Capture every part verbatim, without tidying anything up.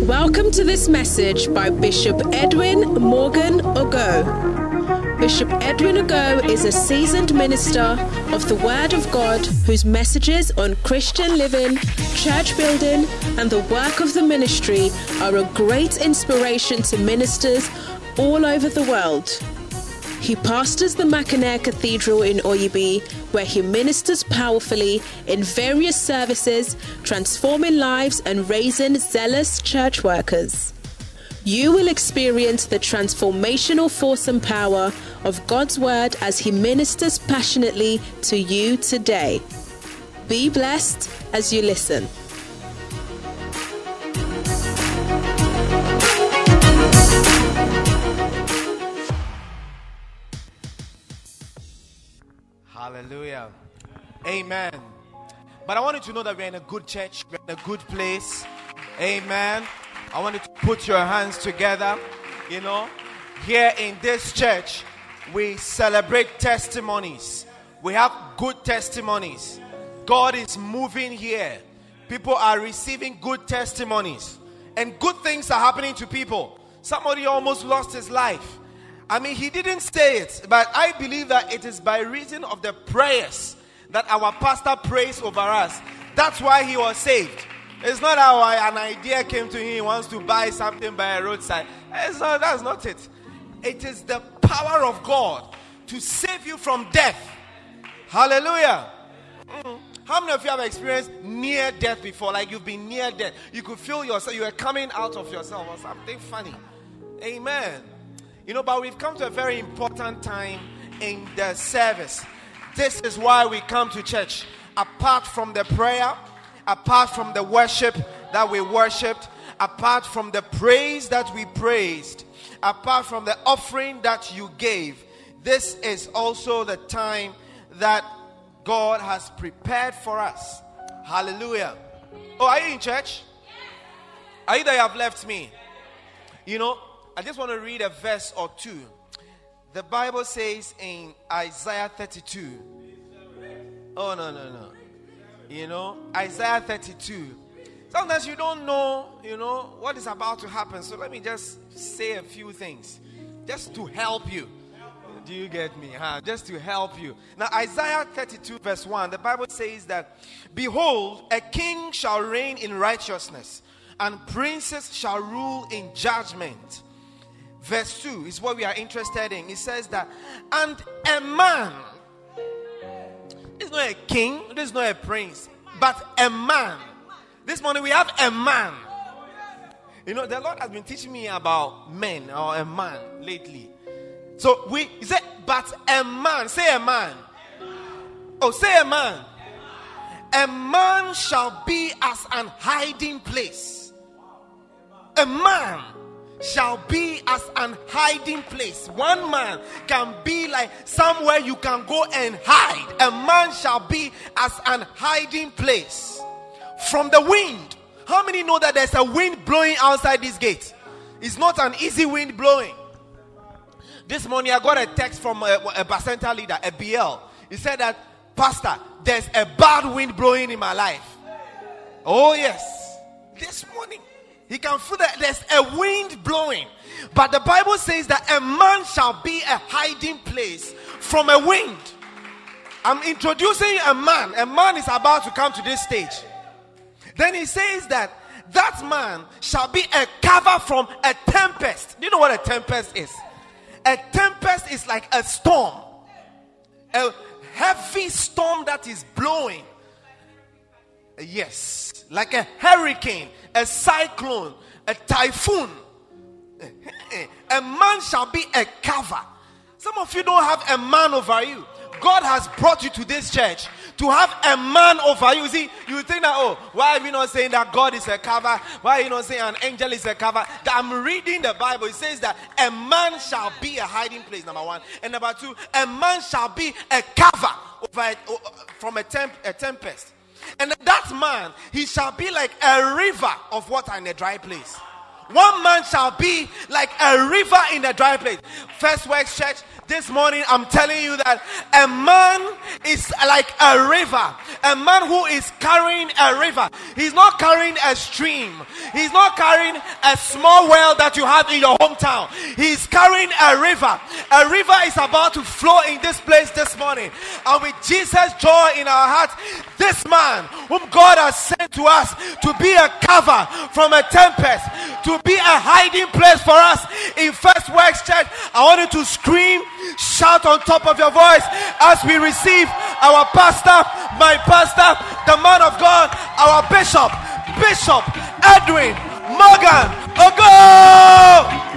Welcome to this message by Bishop Edwin Morgan Ogo. Bishop Edwin Ogo is a seasoned minister of the Word of God whose messages on Christian living, church building, and the work of the ministry are a great inspiration to ministers all over the world. He pastors the Mackinac Cathedral in Oyibi, where he ministers powerfully in various services, transforming lives and raising zealous church workers. You will experience the transformational force and power of God's Word as he ministers passionately to you today. Be blessed as you listen. Hallelujah. Amen. But I want you to know that we're in a good church. We're in a good place. Amen. I want you to put your hands together. You know, here in this church, we celebrate testimonies. We have good testimonies. God is moving here. People are receiving good testimonies. And good things are happening to people. Somebody almost lost his life. I mean, he didn't say it, but I believe that it is by reason of the prayers that our pastor prays over us. That's why he was saved. It's not how an idea came to him. He wants to buy something by a roadside. It's not, that's not it. It is the power of God to save you from death. Hallelujah. Mm. How many of you have experienced near death before? Like you've been near death. You could feel yourself, you were coming out of yourself or something funny. Amen. You know, but we've come to a very important time in the service. This is why we come to church. Apart from the prayer, apart from the worship that we worshipped, apart from the praise that we praised, apart from the offering that you gave, this is also the time that God has prepared for us. Hallelujah. Oh, are you in church? Are you there? You have left me. You know, I just want to read a verse or two. The Bible says in Isaiah thirty-two. Oh, no, no, no. You know, Isaiah thirty-two. Sometimes you don't know, you know, what is about to happen. So let me just say a few things. Just to help you. Do you get me? Huh? Just to help you. Now, Isaiah thirty-two verse one. The Bible says that, behold, a king shall reign in righteousness, and princes shall rule in judgment. Verse two is what we are interested in. It says that, and a man, this is not a king, this is not a prince, but a man. This morning we have a man. You know, the Lord has been teaching me about men or a man lately. So we, he said, but a man, say a man. Oh, say a man. A man shall be as an hiding place. A man shall be as an hiding place. One man can be like somewhere you can go and hide. A man shall be as an hiding place from the wind. How many know that there's a wind blowing outside this gate? It's not an easy wind blowing. This morning I got a text from a, a Bacenta leader, a B L. He said that, Pastor, there's a bad wind blowing in my life. Oh yes. This morning he can feel that there's a wind blowing. But the Bible says that a man shall be a hiding place from a wind. I'm introducing a man. A man is about to come to this stage. Then he says that that man shall be a cover from a tempest. Do you know what a tempest is? A tempest is like a storm. A heavy storm that is blowing. Yes, like a hurricane, a cyclone, a typhoon. A man shall be a cover. Some of you don't have a man over you. God has brought you to this church to have a man over you. See, you think that, oh, why are you not saying that God is a cover? Why are you not saying an angel is a cover? I'm reading the Bible. It says that a man shall be a hiding place, number one. And number two, a man shall be a cover over a, from a, temp, a tempest. And that man, he shall be like a river of water in a dry place. one man shall be like a river in a dry place. First Works Church, this morning I'm telling you that a man is like a river. A man who is carrying a river. He's not carrying a stream. He's not carrying a small well that you have in your hometown. He's carrying a river. A river is about to flow in this place this morning. And with Jesus' joy in our hearts, this man whom God has sent to us to be a cover from a tempest, to be a hiding place for us in First Works Church, I want you to scream, shout on top of your voice as we receive our pastor, my pastor, the man of God, our bishop, Bishop Edwin Morgan Ogo.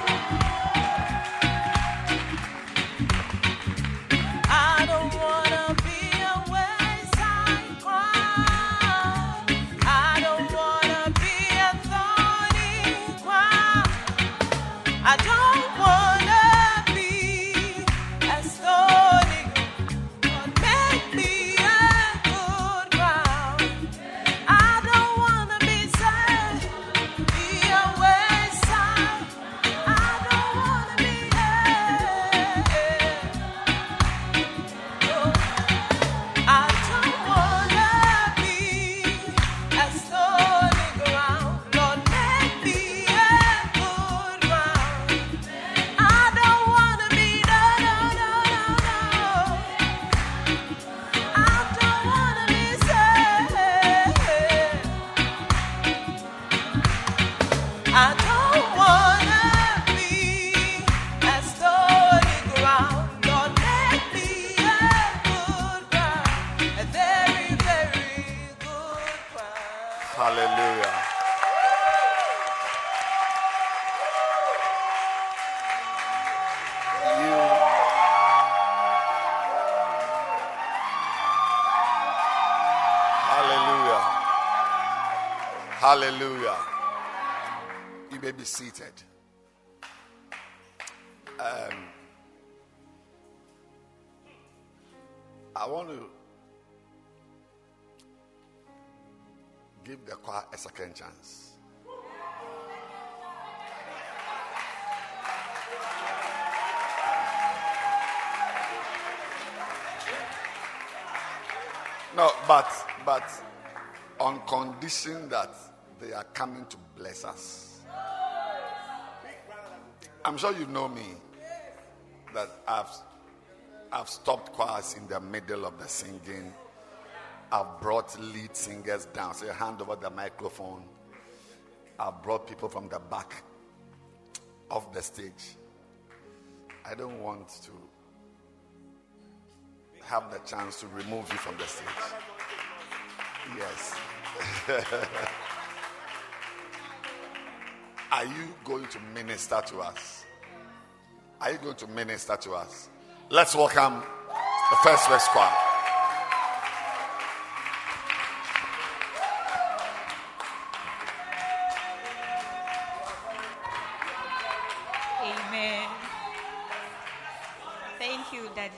Hallelujah. You may be seated. Um, I want to give the choir a second chance. No, but but on condition that they are coming to bless us. I'm sure you know me, that I've I've stopped choirs in the middle of the singing. I've brought lead singers down. So hand over the microphone. I've brought people from the back of the stage. I don't want to have the chance to remove you from the stage. Yes. Are you going to minister to us? Are you going to minister to us? Let's welcome the First Works Choir. Amen. Thank you, Daddy.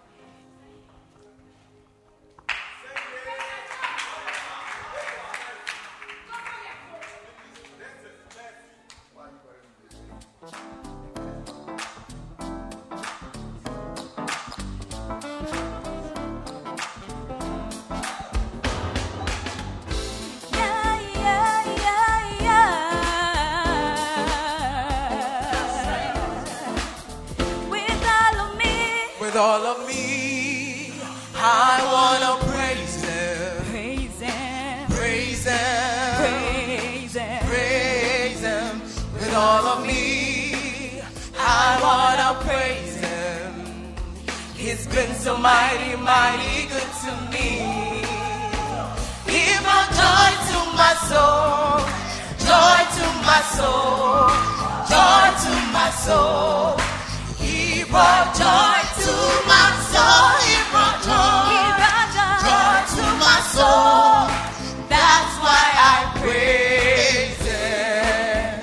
All of me, I wanna praise Him, Praise Him, praise Him, praise Him, praise Him. With all of me, I wanna praise Him. He's been so mighty, mighty good to me. He brought joy to my soul, joy to my soul, joy to my soul. He brought joy to my soul. He brought joy, He brought joy, joy to my soul. That's why I praise Him.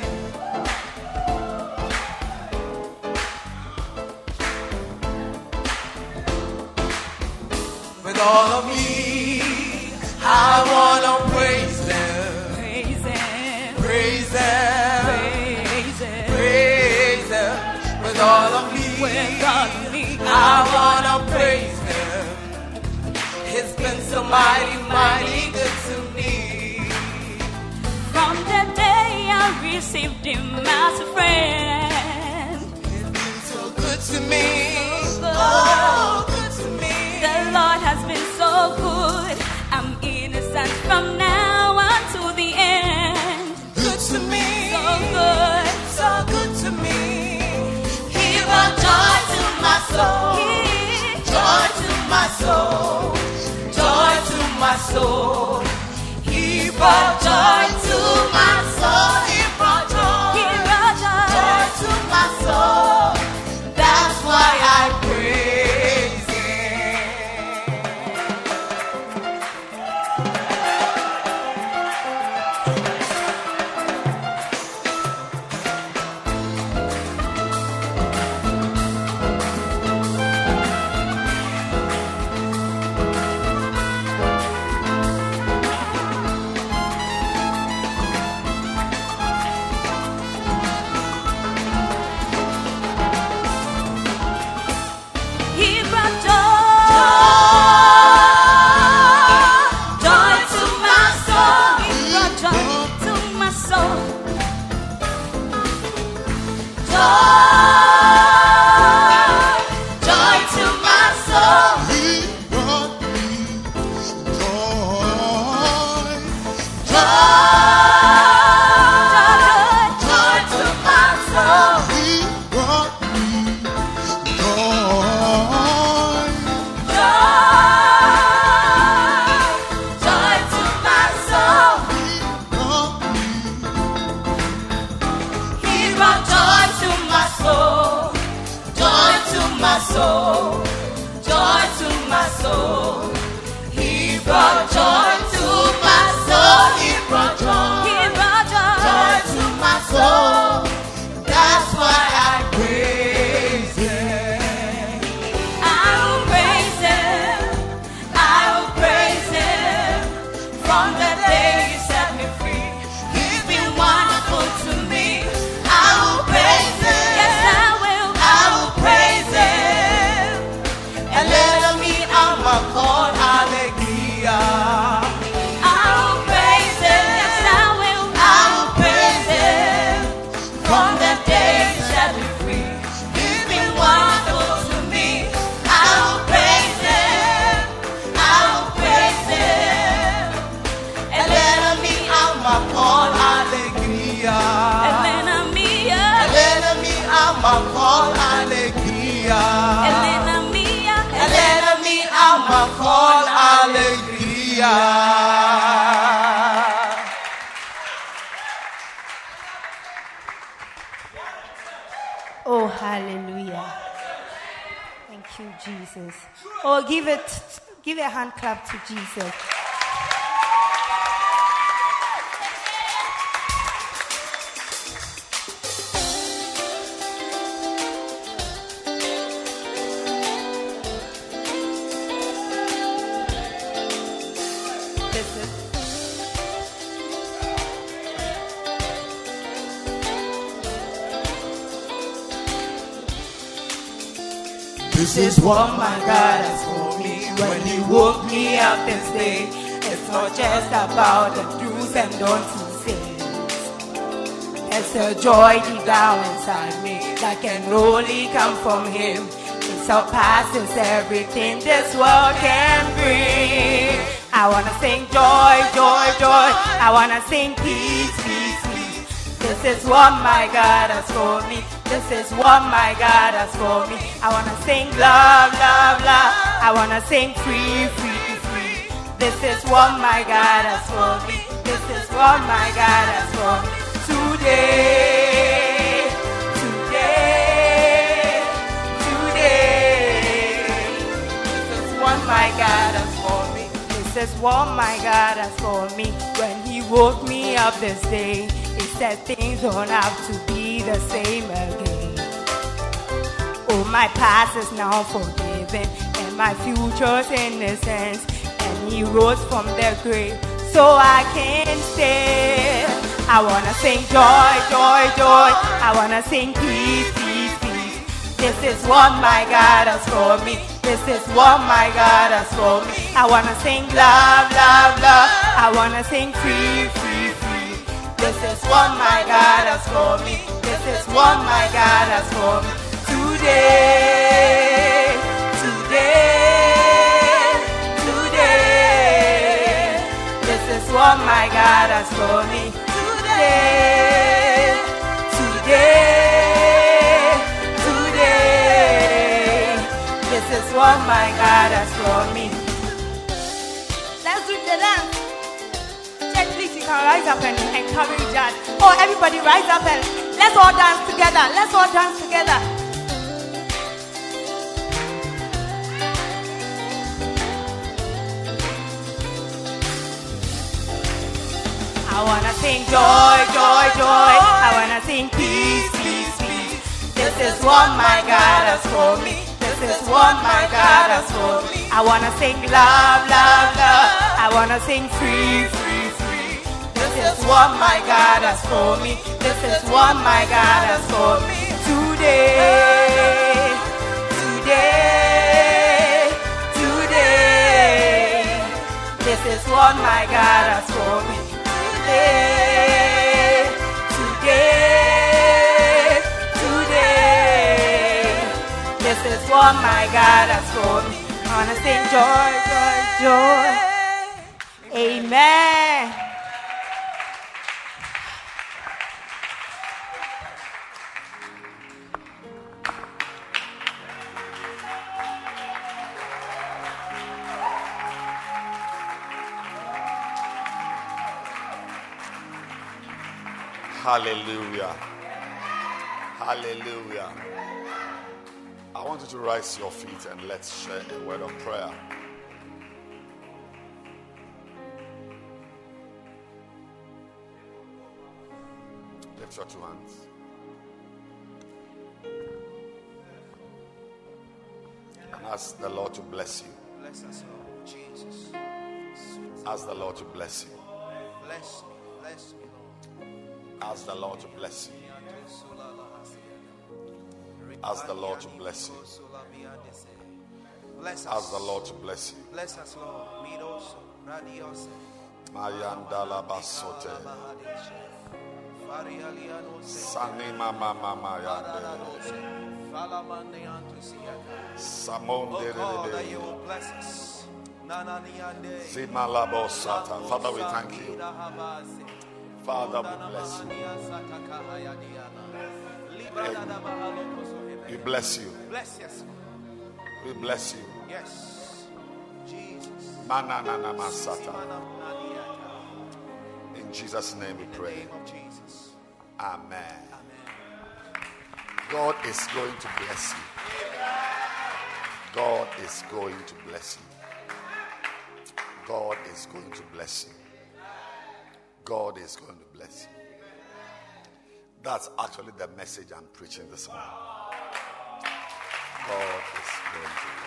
With all of me, I wanna praise Him, praise Him, praise Him. mighty, mighty good to me. From the day I received him as a friend, He's been so good to me. so Oh, good to me. the Lord has been so good. I'm innocent from now until the end. Good to me. So good. So good to me. He brought joy to my soul. He- Joy to my soul. Joy to my soul. He brought joy to my soul. He brought joy. he brought joy. Joy to my soul. That's why I praise him. He brought joy. Joy to my soul. He brought joy to my soul. Joy, joy to my soul. He brought me joy. Joy, joy to my soul. He brought me joy. Joy, joy to my soul. He brought me He brought joy to my soul. Joy to my soul. Joy to my soul. He brought joy to my soul. He brought joy. He brought joy. Joy to my soul. That's why I praise him. I will praise him. I will praise him from the day he set me free. He's been wonderful to me. I will praise him. Yes, I will. I will praise him. And let me I'm a call hallelujah. I will praise him. Yes, I will. I will praise him from the day he set me free. He's been wonderful to me. I will praise him. I will praise him. And let me I'm a call hallelujah. Elena Mia. Elena me I'm a call hallelujah. Elena Mia. Elena me I'm a call hallelujah. Oh, hallelujah. Thank you, Jesus. Oh, give it, give a hand clap to Jesus. This is This is what my God has for me when he woke me up this day. It's not just about the do's and don'ts he says. There's a joy deep down inside me that can only come from him. It surpasses everything this world can bring. I wanna sing joy, joy, joy. I wanna sing peace, peace, peace. This is what my God has for me. This is what my God has for me. I wanna sing love, love, love. I wanna sing free, free, free. This is what my God has for me. This is what my God has for me. Today, today, today. This is what my God has for me. This is what my God has for me. When he woke me up this day, he said things don't have to be the same again. Oh, my past is now forgiven and my future's innocent. And he rose from the grave so I can stay. I wanna sing joy, joy, joy. I wanna sing peace, peace, peace. This is what my God has for me. This is what my God has for me. I wanna sing love, love, love. I wanna sing free, free, free. This is what my God has for me. This is what my God has for me. Today, today, today. This is what my God has for me. Today, today, today. This is what my God has for me. Let's do the dance. Church, please, you can rise up and encourage us. Oh, everybody rise up and let's all dance together. Let's all dance together. I wanna sing joy, joy, joy. I wanna sing peace, peace, peace. This is what my God has for me. This is what my God has for me. I wanna sing love, love, love. I wanna sing free, free, free. This is what my God has for me. This is what my God has for me. Today, today, today. This is what my God has for me. Today, today, today. This is what my God has for me. I wanna sing joy, joy, joy. Amen. Hallelujah. Hallelujah. I want you to rise your feet and let's share a word of prayer. Lift your two hands. And ask the Lord to bless you. Bless us, Lord Jesus. Ask the Lord to bless you. Bless me, bless me, Lord. Ask the Lord to bless you. Ask the Lord to bless you. Bless us. Ask the Lord to bless you. Bless us, Lord. Meet also. Radios. Mayandala basote. Sanima mama mayande. Samon Oh de God, that you de. will bless us. Zimalabo sata. Father, we thank you. Father, we bless you. We bless you. Bless us. We bless you. Yes. Jesus. Manana masata. In Jesus' name we In the pray. name of Jesus. Amen. Amen. God is going to bless you. God is going to bless you. God is going to bless you. God is going to bless you. That's actually the message I'm preaching this morning. God is going to bless you.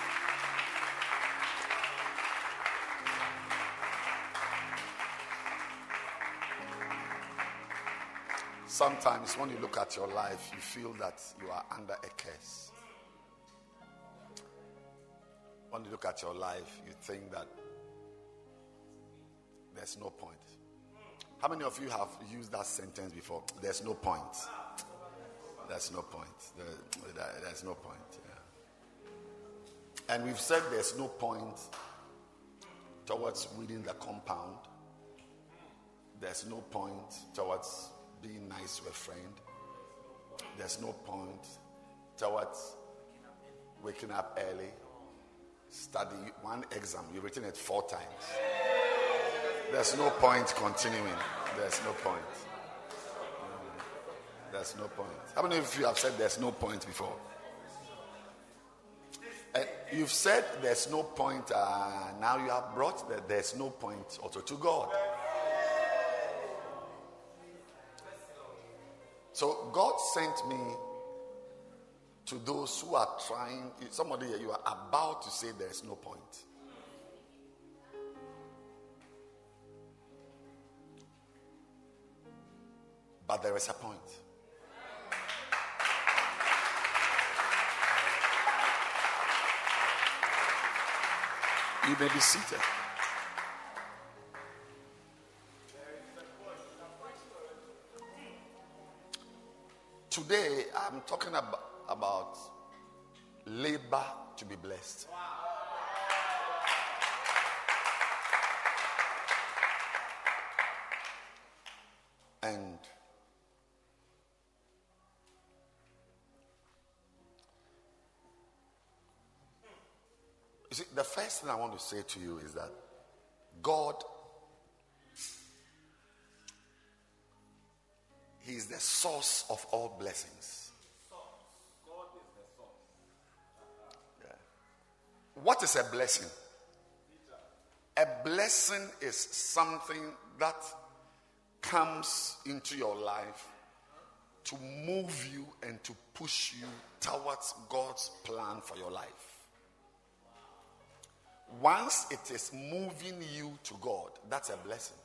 Sometimes when you look at your life, you feel that you are under a curse. When you look at your life, you think that there's no point. How many of you have used that sentence before? There's no point. There's no point. There, there's no point. Yeah. And we've said there's no point towards reading the compound. There's no point towards being nice to a friend. There's no point towards waking up early, study one exam. You've written it four times. There's no point continuing. There's no point. There's no point. How many of you have said there's no point before? And you've said there's no point. Uh, now you have brought that there's no point also to God. So God sent me to those who are trying. Somebody here, you are about to say there's no point. But there is a point. You may be seated. Today, I'm talking about, about labor to be blessed. And you see, the first thing I want to say to you is that God, He is the source of all blessings. Yeah. What is a blessing? A blessing is something that comes into your life to move you and to push you towards God's plan for your life. Once it is moving you to God, that's a blessing.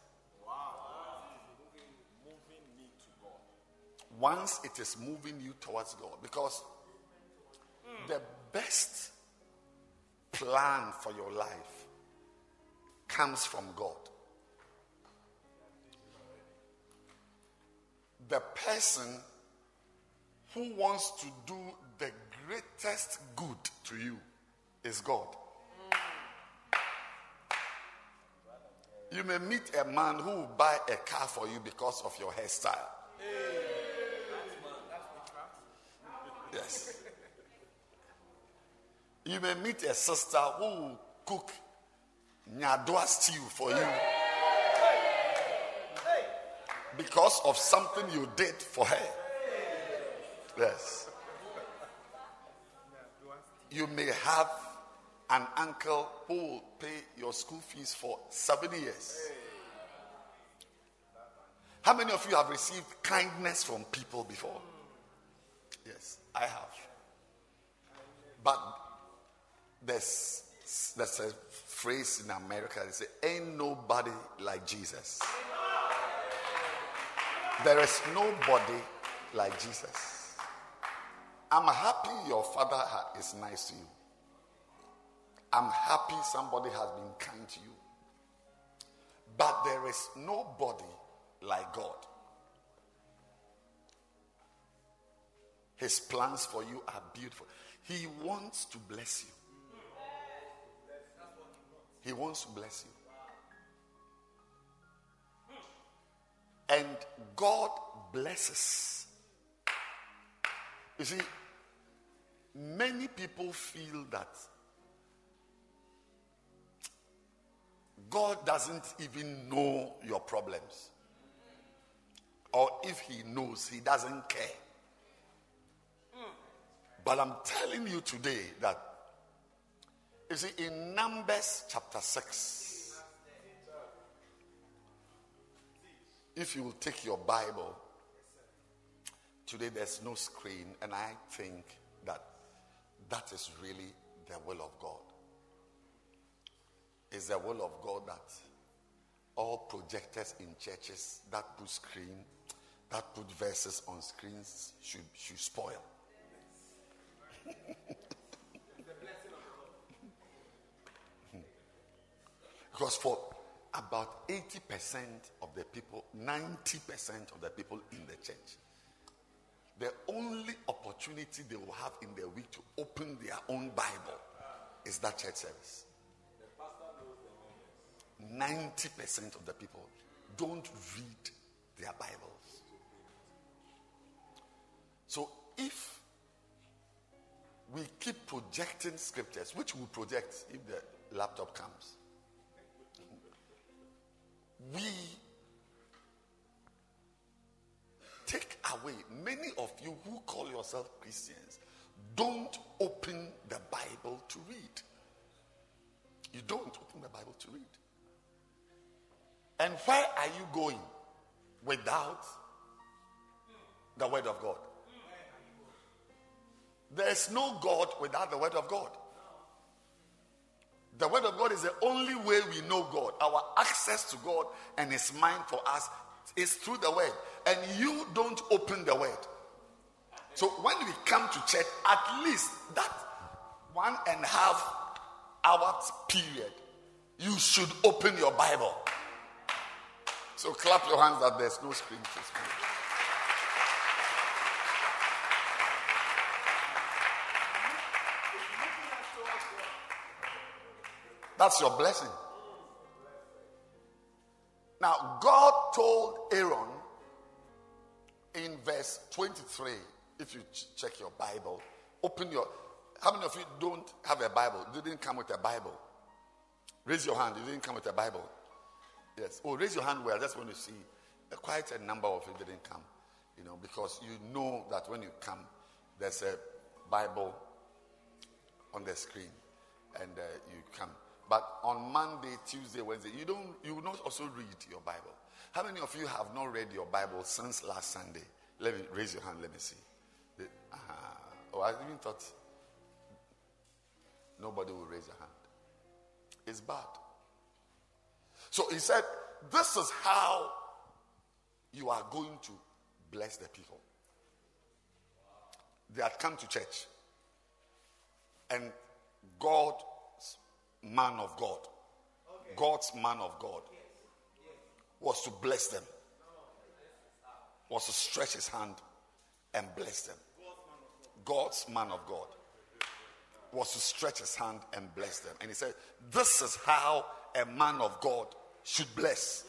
Once it is moving you towards God, because the best plan for your life comes from God. The person who wants to do the greatest good to you is God. You may meet a man who will buy a car for you because of your hairstyle. Yes. You may meet a sister who will cook nyadwa stew for you because of something you did for her. Yes. You may have an uncle who will pay your school fees for seven years. How many of you have received kindness from people before? Yes, I have. But there's, there's a phrase in America that says, ain't nobody like Jesus. There is nobody like Jesus. I'm happy your father is nice to you. I'm happy somebody has been kind to you. But there is nobody like God. His plans for you are beautiful. He wants to bless you. He wants to bless you. And God blesses. You see, many people feel that God doesn't even know your problems. Or if he knows, he doesn't care. But I'm telling you today that, you see, in Numbers chapter six, if you will take your Bible, today there's no screen, and I think that that is really the will of God. It's the will of God that all projectors in churches that put screen, that put verses on screens should, should spoil. Because for about eighty percent of the people, ninety percent of the people in the church, the only opportunity they will have in their week to open their own Bible is that church service. ninety percent of the people don't read their Bibles. So if we keep projecting scriptures, which we project if the laptop comes, we take away, many of you who call yourself Christians don't open the Bible to read. You don't open the Bible to read. And where are you going without the word of God? There's no God without the word of God. The word of God is the only way we know God. Our access to God and his mind for us is through the word. And you don't open the word. So when we come to church, at least that one and a half hours period you should open your Bible. So clap your hands that there's no screen to screen. That's your blessing. Now, God told Aaron in verse twenty-three, if you ch- check your Bible, open your... How many of you don't have a Bible? You didn't come with a Bible. Raise your hand. You didn't come with a Bible. Yes. Oh, raise your hand where I just want to see. Uh, quite a number of you didn't come. You know, because you know that when you come, there's a Bible on the screen. And uh, you come. But on Monday, Tuesday, Wednesday, you don't. You will not also read your Bible. How many of you have not read your Bible since last Sunday? Let me raise your hand. Let me see. The, uh, oh, I even thought nobody will raise a hand. It's bad. So he said, "This is how you are going to bless the people." They had come to church, and God. Man of God, okay. God's man of God yes. Yes. was to bless them, was to stretch his hand and bless them. God's man of God was to stretch his hand and bless them. And he said, this is how a man of God should bless.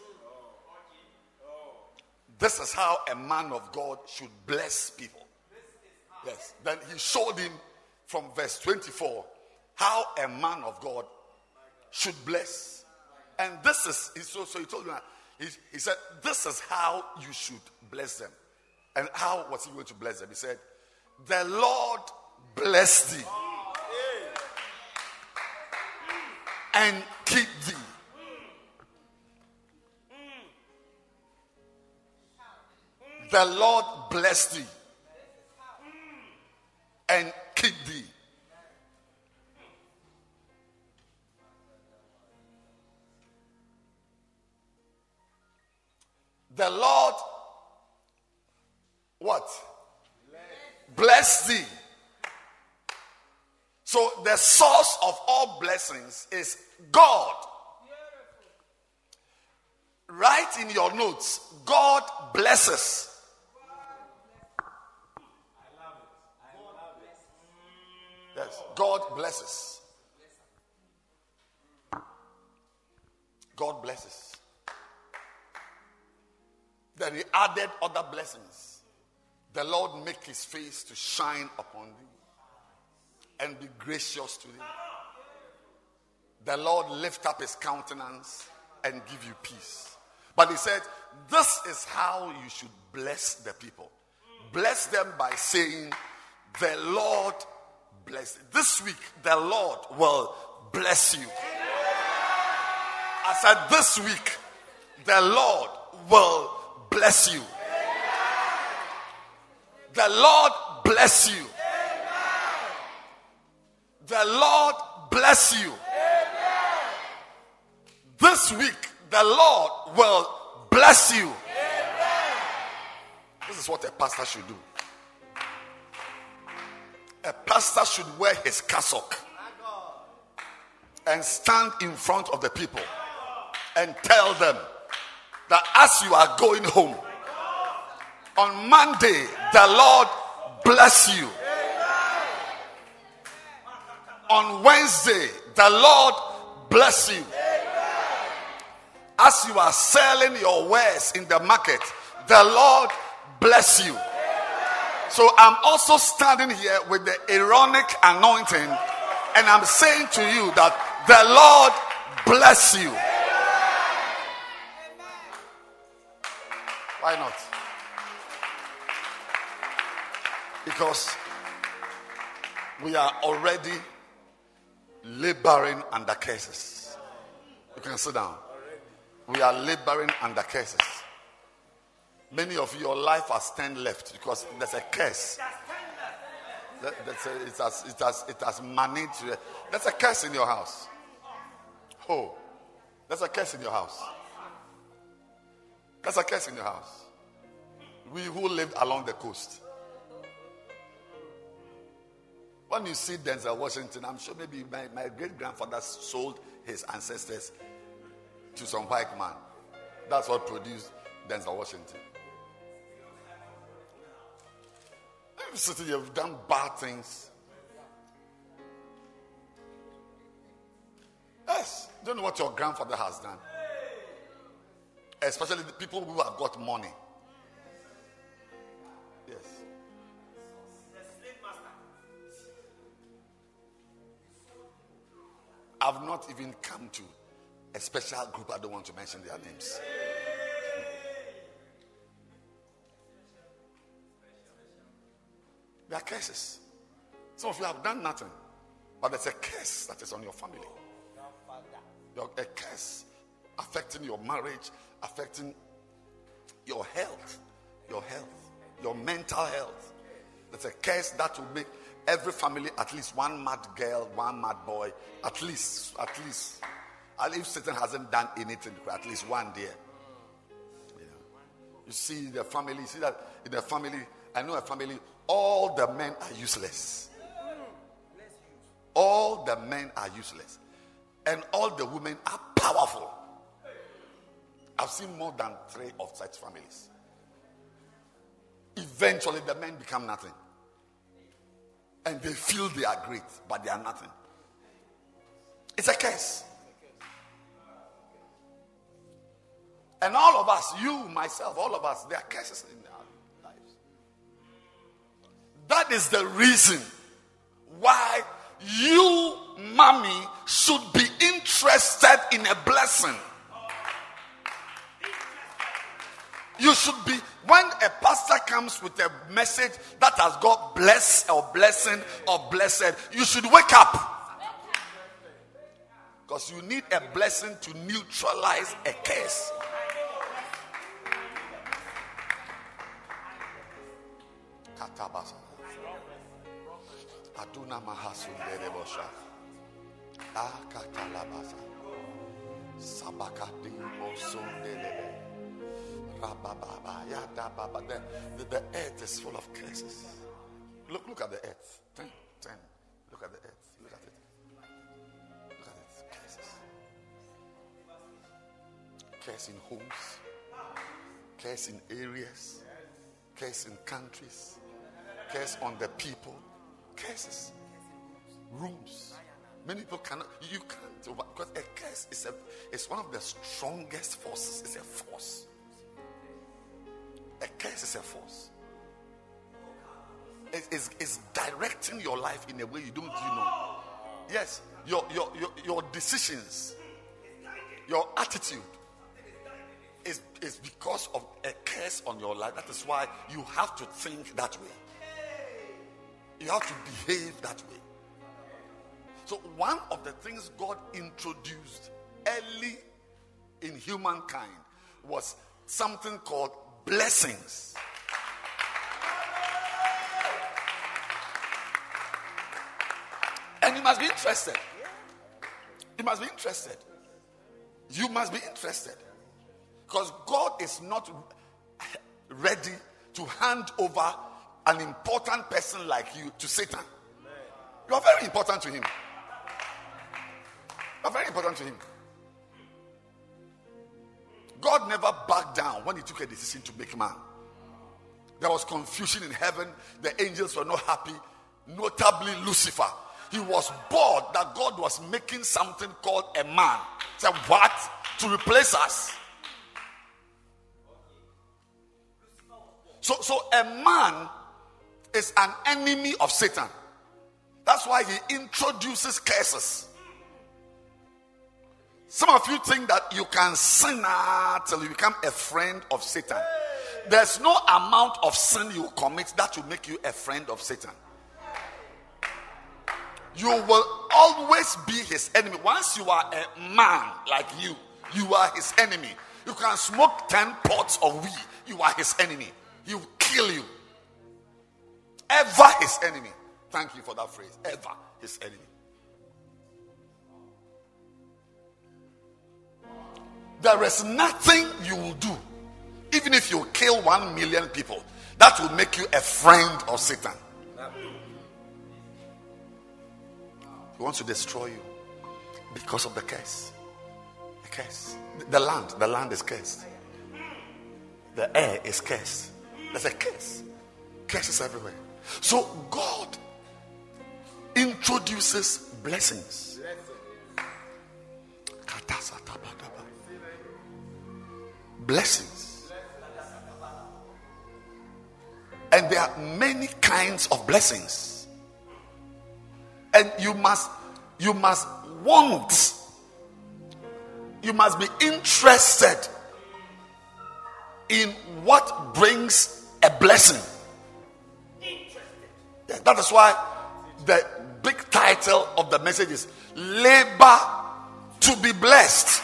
This is how a man of God should bless people. Yes. Then he showed him from verse twenty-four how a man of God should bless. And this is, so, so he told me, he, he said, this is how you should bless them. And how was he going to bless them? He said, the Lord bless thee and keep thee. The Lord bless thee and keep thee. The Lord, what? Bless thee. So the source of all blessings is God. Write in your notes, God blesses. Yes, God blesses. God blesses. Then he added other blessings. The Lord make his face to shine upon thee and be gracious to thee. The Lord lift up his countenance and give you peace. But he said, this is how you should bless the people. Bless them by saying, the Lord bless. This week, the Lord will bless you. I said, this week, the Lord will bless you. The Lord bless you. The Lord bless you. This week, the Lord will bless you. This is what a pastor should do. A pastor should wear his cassock and stand in front of the people and tell them that as you are going home, on Monday, the Lord bless you. On Wednesday, the Lord bless you. As you are selling your wares in the market, the Lord bless you. So I'm also standing here with the Aaronic anointing, and I'm saying to you that the Lord bless you. Why not? Because we are already laboring under curses. You can sit down. We are laboring under curses. Many of your life has turned left because there's a curse. That, that's a, it, has, it, has, it has managed. There's a curse in your house. Oh, there's a curse in your house. There's a curse in your house. We who lived along the coast. When you see Denzel Washington, I'm sure maybe my, my great grandfather sold his ancestors to some white man. That's what produced Denzel Washington. You've sitting, you've done bad things. Yes, don't know what your grandfather has done. Especially the people who have got money. Yes. I've not even come to a special group. I don't want to mention their names. There are curses. Some of you have done nothing, but there's a curse that is on your family. Your, a curse affecting your marriage, affecting your health, your health, your mental health. There's a curse that will make every family at least one mad girl, one mad boy, at least, at least. And if Satan hasn't done anything, at least one there. Yeah. You see the family, you see that in the family, I know a family, all the men are useless. All the men are useless. And all the women are powerful. I've seen more than three of such families. Eventually, the men become nothing. And they feel they are great, but they are nothing. It's a curse. And all of us, you, myself, all of us, there are curses in our lives. That is the reason why you, mommy, should be interested in a blessing. You should be, when a pastor comes with a message that has got bless or blessing or blessed, you should wake up. Because you need a blessing to neutralize a curse. Katabasa. Aduna Mahasun Derebosha. Akatalabasa. Sabakati Mosun Delebe. Rabababa. Yadababa. The, the, the earth is full of curses. Look, look at the earth. Ten, ten. Look at the earth. Look at it. Look at it. Curses. Curse in homes. Curse in areas. Curse in countries. Curse on the people. Curses. Rooms. Many people cannot, you can't over, because a curse is a it's one of the strongest forces. It's a force. A curse is a force. It is it's directing your life in a way you don't you know. Yes, your your your, your decisions, your attitude is, is because of a curse on your life. That is why you have to think that way. You have to behave that way. So one of the things God introduced early in humankind was something called blessings. And you must be interested. You must be interested. You must be interested. Because God is not ready to hand over an important person like you to Satan. You are very important to him. You are very important to him. God never backed down when he took a decision to make man. There was confusion in heaven. The angels were not happy. Notably Lucifer. He was bored that God was making something called a man. He said, what? To replace us? So, so a man is an enemy of Satan. That's why he introduces curses. Some of you think that you can sin till you become a friend of Satan. There's no amount of sin you commit that will make you a friend of Satan. You will always be his enemy. Once you are a man like you, you are his enemy. You can smoke ten pots of weed, you are his enemy. He will kill you. Ever his enemy. Thank you for that phrase. Ever his enemy. There is nothing you will do, even if you kill one million people, that will make you a friend of Satan. He wants to destroy you because of the curse. The curse. The land, the land is cursed. The air is cursed. There's a curse. Curses everywhere. So God introduces blessings. Blessings. And there are many kinds of blessings. And you must you must want, you must be interested in what brings a blessing. Yeah, that is why the big title of the message is Labor to be Blessed.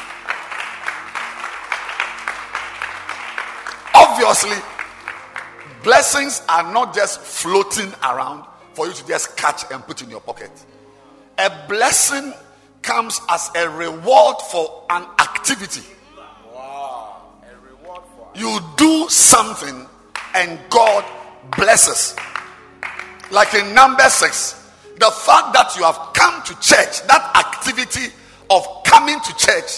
Obviously, blessings are not just floating around for you to just catch and put in your pocket. A blessing comes as a reward for an activity. Wow. A reward for You do something and God blesses. Like in number six, the fact that you have come to church, that activity of coming to church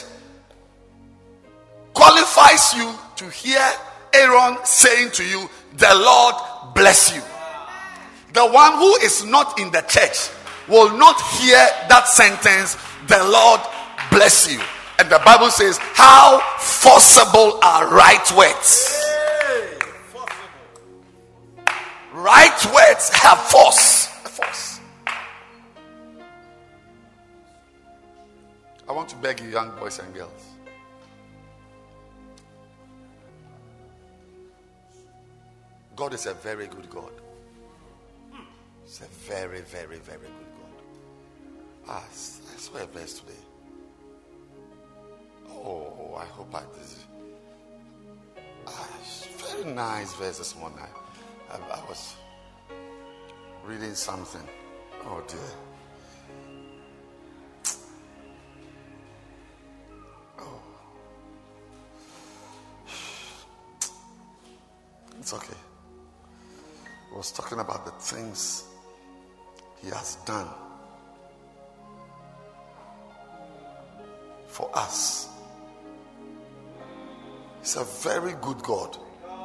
qualifies you to hear Aaron saying to you, the Lord bless you. The one who is not in the church will not hear that sentence, the Lord bless you. And the Bible says, how forcible are right words. Right words have force. Force. I want to beg you, young boys and girls. God is a very good God. He's a very, very, very good God. Ah, I saw a verse today. Oh, I hope I did. Ah, very nice verse this morning. I, I, I was reading something. Oh dear. Oh. It's okay. I was talking about the things he has done for us. He's a very good God.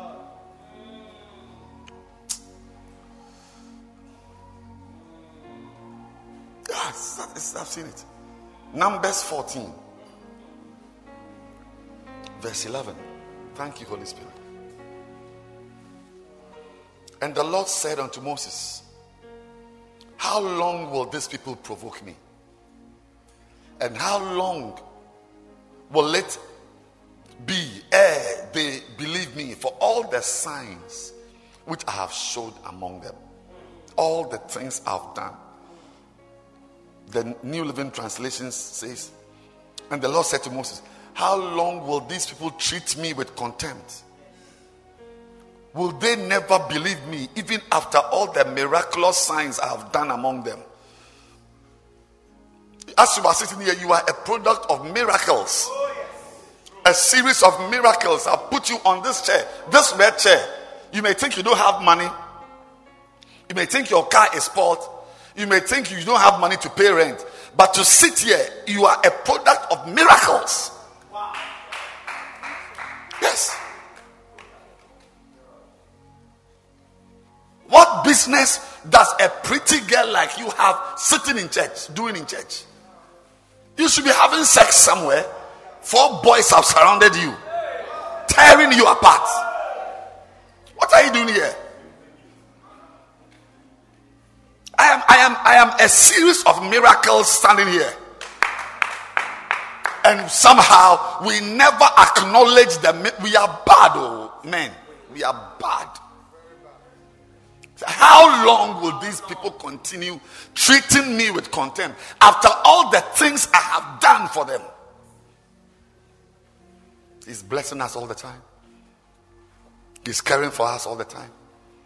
Yes, I've seen it. Numbers fourteen, verse eleven. Thank you, Holy Spirit. And the Lord said unto Moses, how long will this people provoke me? And how long will it be ere they believe me for all the signs which I have showed among them? All the things I've done. The New Living Translation says, and the Lord said to Moses, how long will these people treat me with contempt? Will they never believe me even after all the miraculous signs I have done among them? As you are sitting here, you are a product of miracles. A series of miracles have put you on this chair, this red chair. You may think you don't have money. You may think your car is spoiled. You may think you don't have money to pay rent. But to sit here, you are a product of miracles. Yes. What business does a pretty girl like you have sitting in church, doing in church? You should be having sex somewhere. Four boys have surrounded you, tearing you apart. What are you doing here? I am, I am, I am a series of miracles standing here. And somehow we never acknowledge that we are bad, oh men. We are bad. How long will these people continue treating me with contempt after all the things I have done for them? He's blessing us all the time. He's caring for us all the time.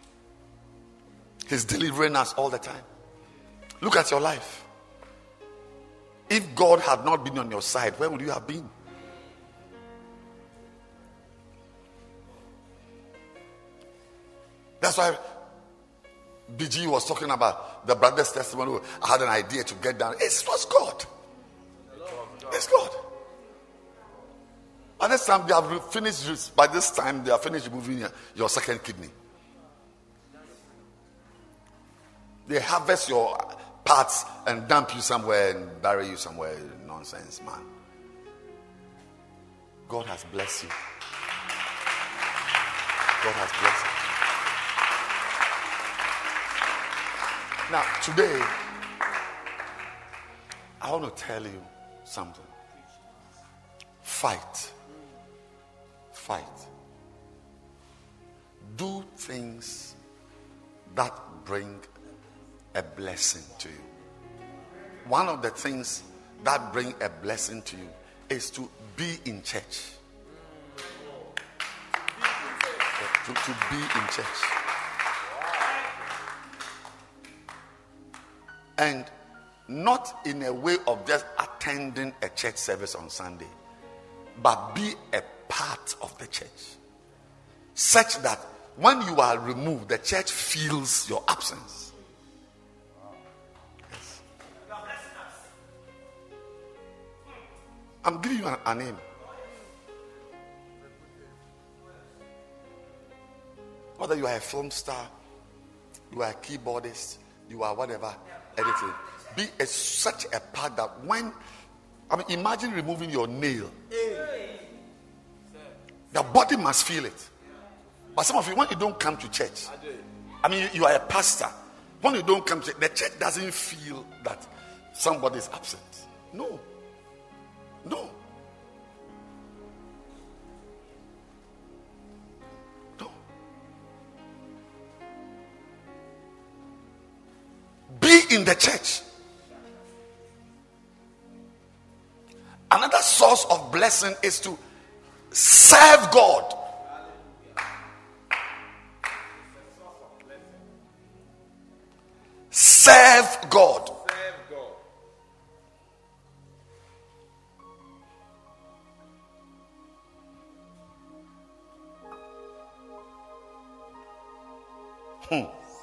He's delivering us all the time. Look at your life. If God had not been on your side, where would you have been? That's why B G was talking about the brother's testimony. I had an idea to get down. It was God. It's God. By this time they have finished. By this time they have finished removing your, your second kidney. They harvest your parts and dump you somewhere and bury you somewhere. Nonsense, man. God has blessed you. God has blessed you. Now, today, I want to tell you something. Fight. Fight. Do things that bring a blessing to you. One of the things that bring a blessing to you is to be in church. To, to be in church. And not in a way of just attending a church service on Sunday, but be a part of the church, such that when you are removed, the church feels your absence. Yes. I'm giving you a, a name. Whether you are a film star, you are a keyboardist, you are whatever, editing. Be a, such a part that when, I mean, imagine removing your nail. The body must feel it. But some of you, when you don't come to church, I mean, you, you are a pastor. When you don't come to church, the church doesn't feel that somebody is absent. No. No. No. Be in the church. Another source of blessing is to serve God. Serve God. Hmm.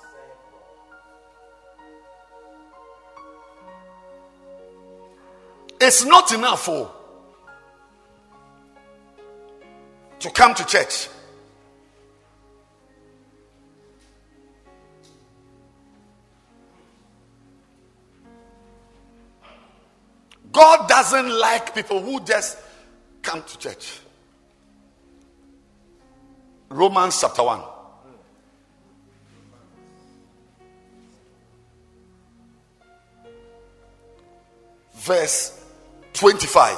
It's not enough for to come to church. God doesn't like people who just come to church. Romans chapter one. Verse twenty-five.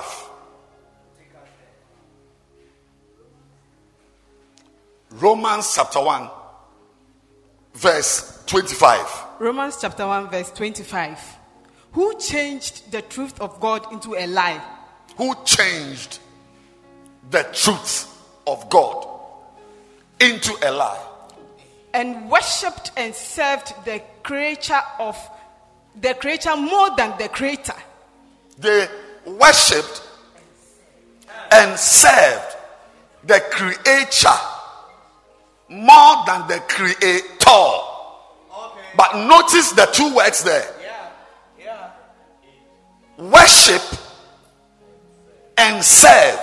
Romans chapter one, verse twenty-five. Romans chapter one, verse twenty-five. Who changed the truth of God into a lie? Who changed the truth of God into a lie? And worshipped and served the creature of the creature more than the creator. They worshipped and served the creature more than the creator. Okay. But notice the two words there. Yeah. Yeah. Worship and serve.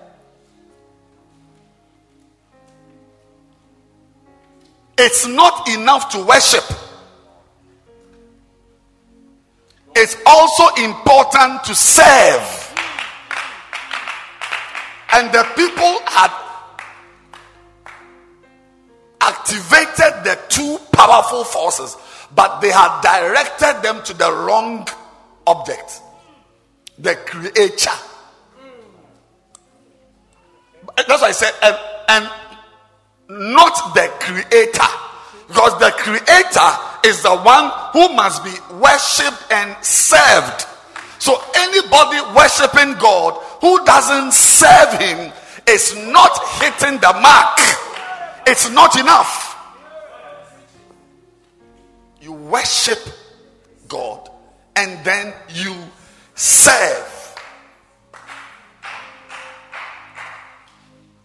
It's not enough to worship. It's also important to serve. And the people had activated the two powerful forces, but they had directed them to the wrong object, the creator. That's why I said, and, and not the creator, because the creator is the one who must be worshipped and served. So anybody worshiping God who doesn't serve him is not hitting the mark. It's not enough. You worship God and then you serve.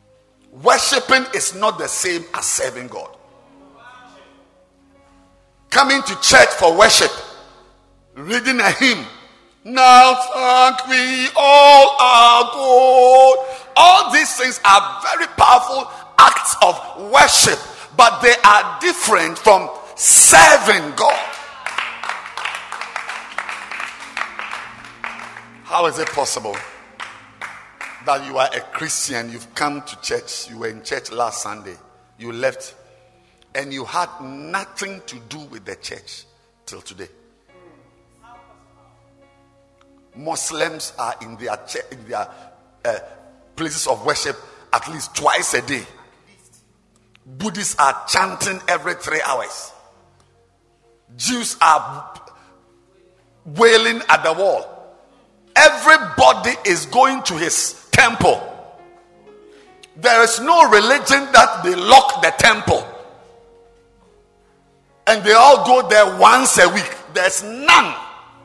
Worshipping is not the same as serving God. coming to church for worship, reading a hymn. Now thank we all our God. All these things are very powerful acts of worship, but they are different from serving God. How is it possible that you are a Christian, you've come to church, you were in church last Sunday, you left, and you had nothing to do with the church till today? Muslims are in their ch- in their uh, places of worship at least twice a day. Buddhists are chanting every three hours. Jews are wailing at the wall. Everybody is going to his temple. There is no religion that they lock the temple and they all go there once a week. There's none.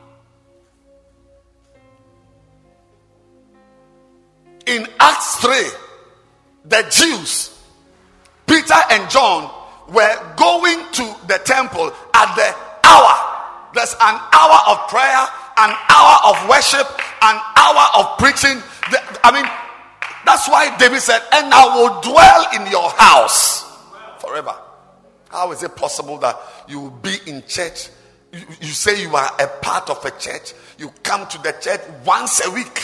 In Acts three, the Jews, Peter and John, were going to the temple at the hour. There's an hour of prayer, an hour of worship, an hour of preaching. I mean, that's why David said, and I will dwell in your house forever. How is it possible that you will be in church? You, you say you are a part of a church. You come to the church once a week.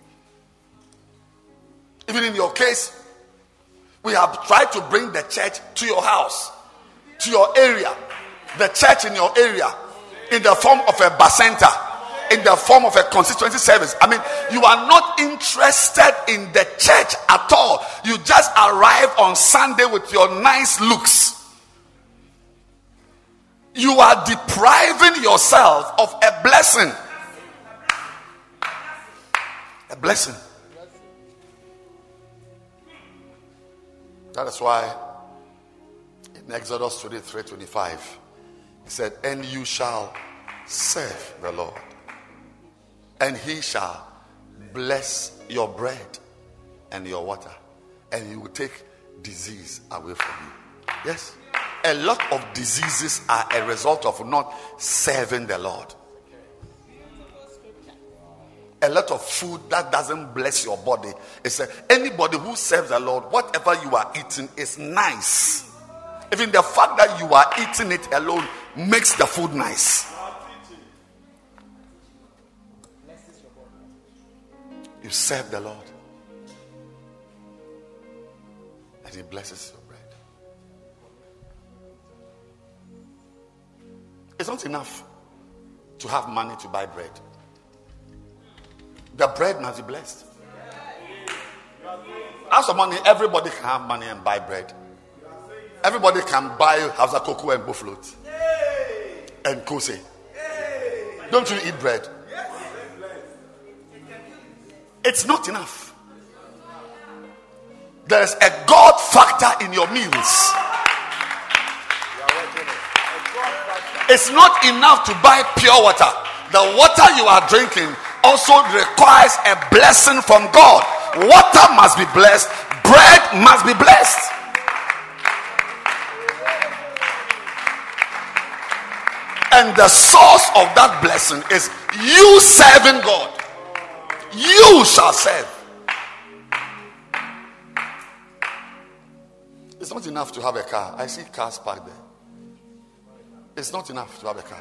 Even in your case, we have tried to bring the church to your house, to your area. The church in your area, in the form of a bacenta, in the form of a constituency service. I mean, you are not interested in the church at all. You just arrive on Sunday with your nice looks. You are depriving yourself of a blessing. A blessing. That is why in Exodus twenty-three twenty-five, he said, and you shall serve the Lord, and he shall bless your bread and your water, and he will take disease away from you. Yes, a lot of diseases are a result of not serving the Lord. A lot of food that doesn't bless your body. It's a, anybody who serves the Lord, whatever you are eating is nice. Even the fact that you are eating it alone makes the food nice. You serve the Lord, and he blesses your bread. It's not enough to have money to buy bread. The bread must be blessed. As for money, everybody can have money and buy bread. Everybody can buy house of cocoa and buffalo and kose. Don't you eat bread? It's not enough. There's a God factor in your meals. It's not enough to buy pure water. The water you are drinking also requires a blessing from God. Water must be blessed. Bread must be blessed. And the source of that blessing is you serving God. You shall serve. It's not enough to have a car. I see cars parked there. It's not enough to have a car.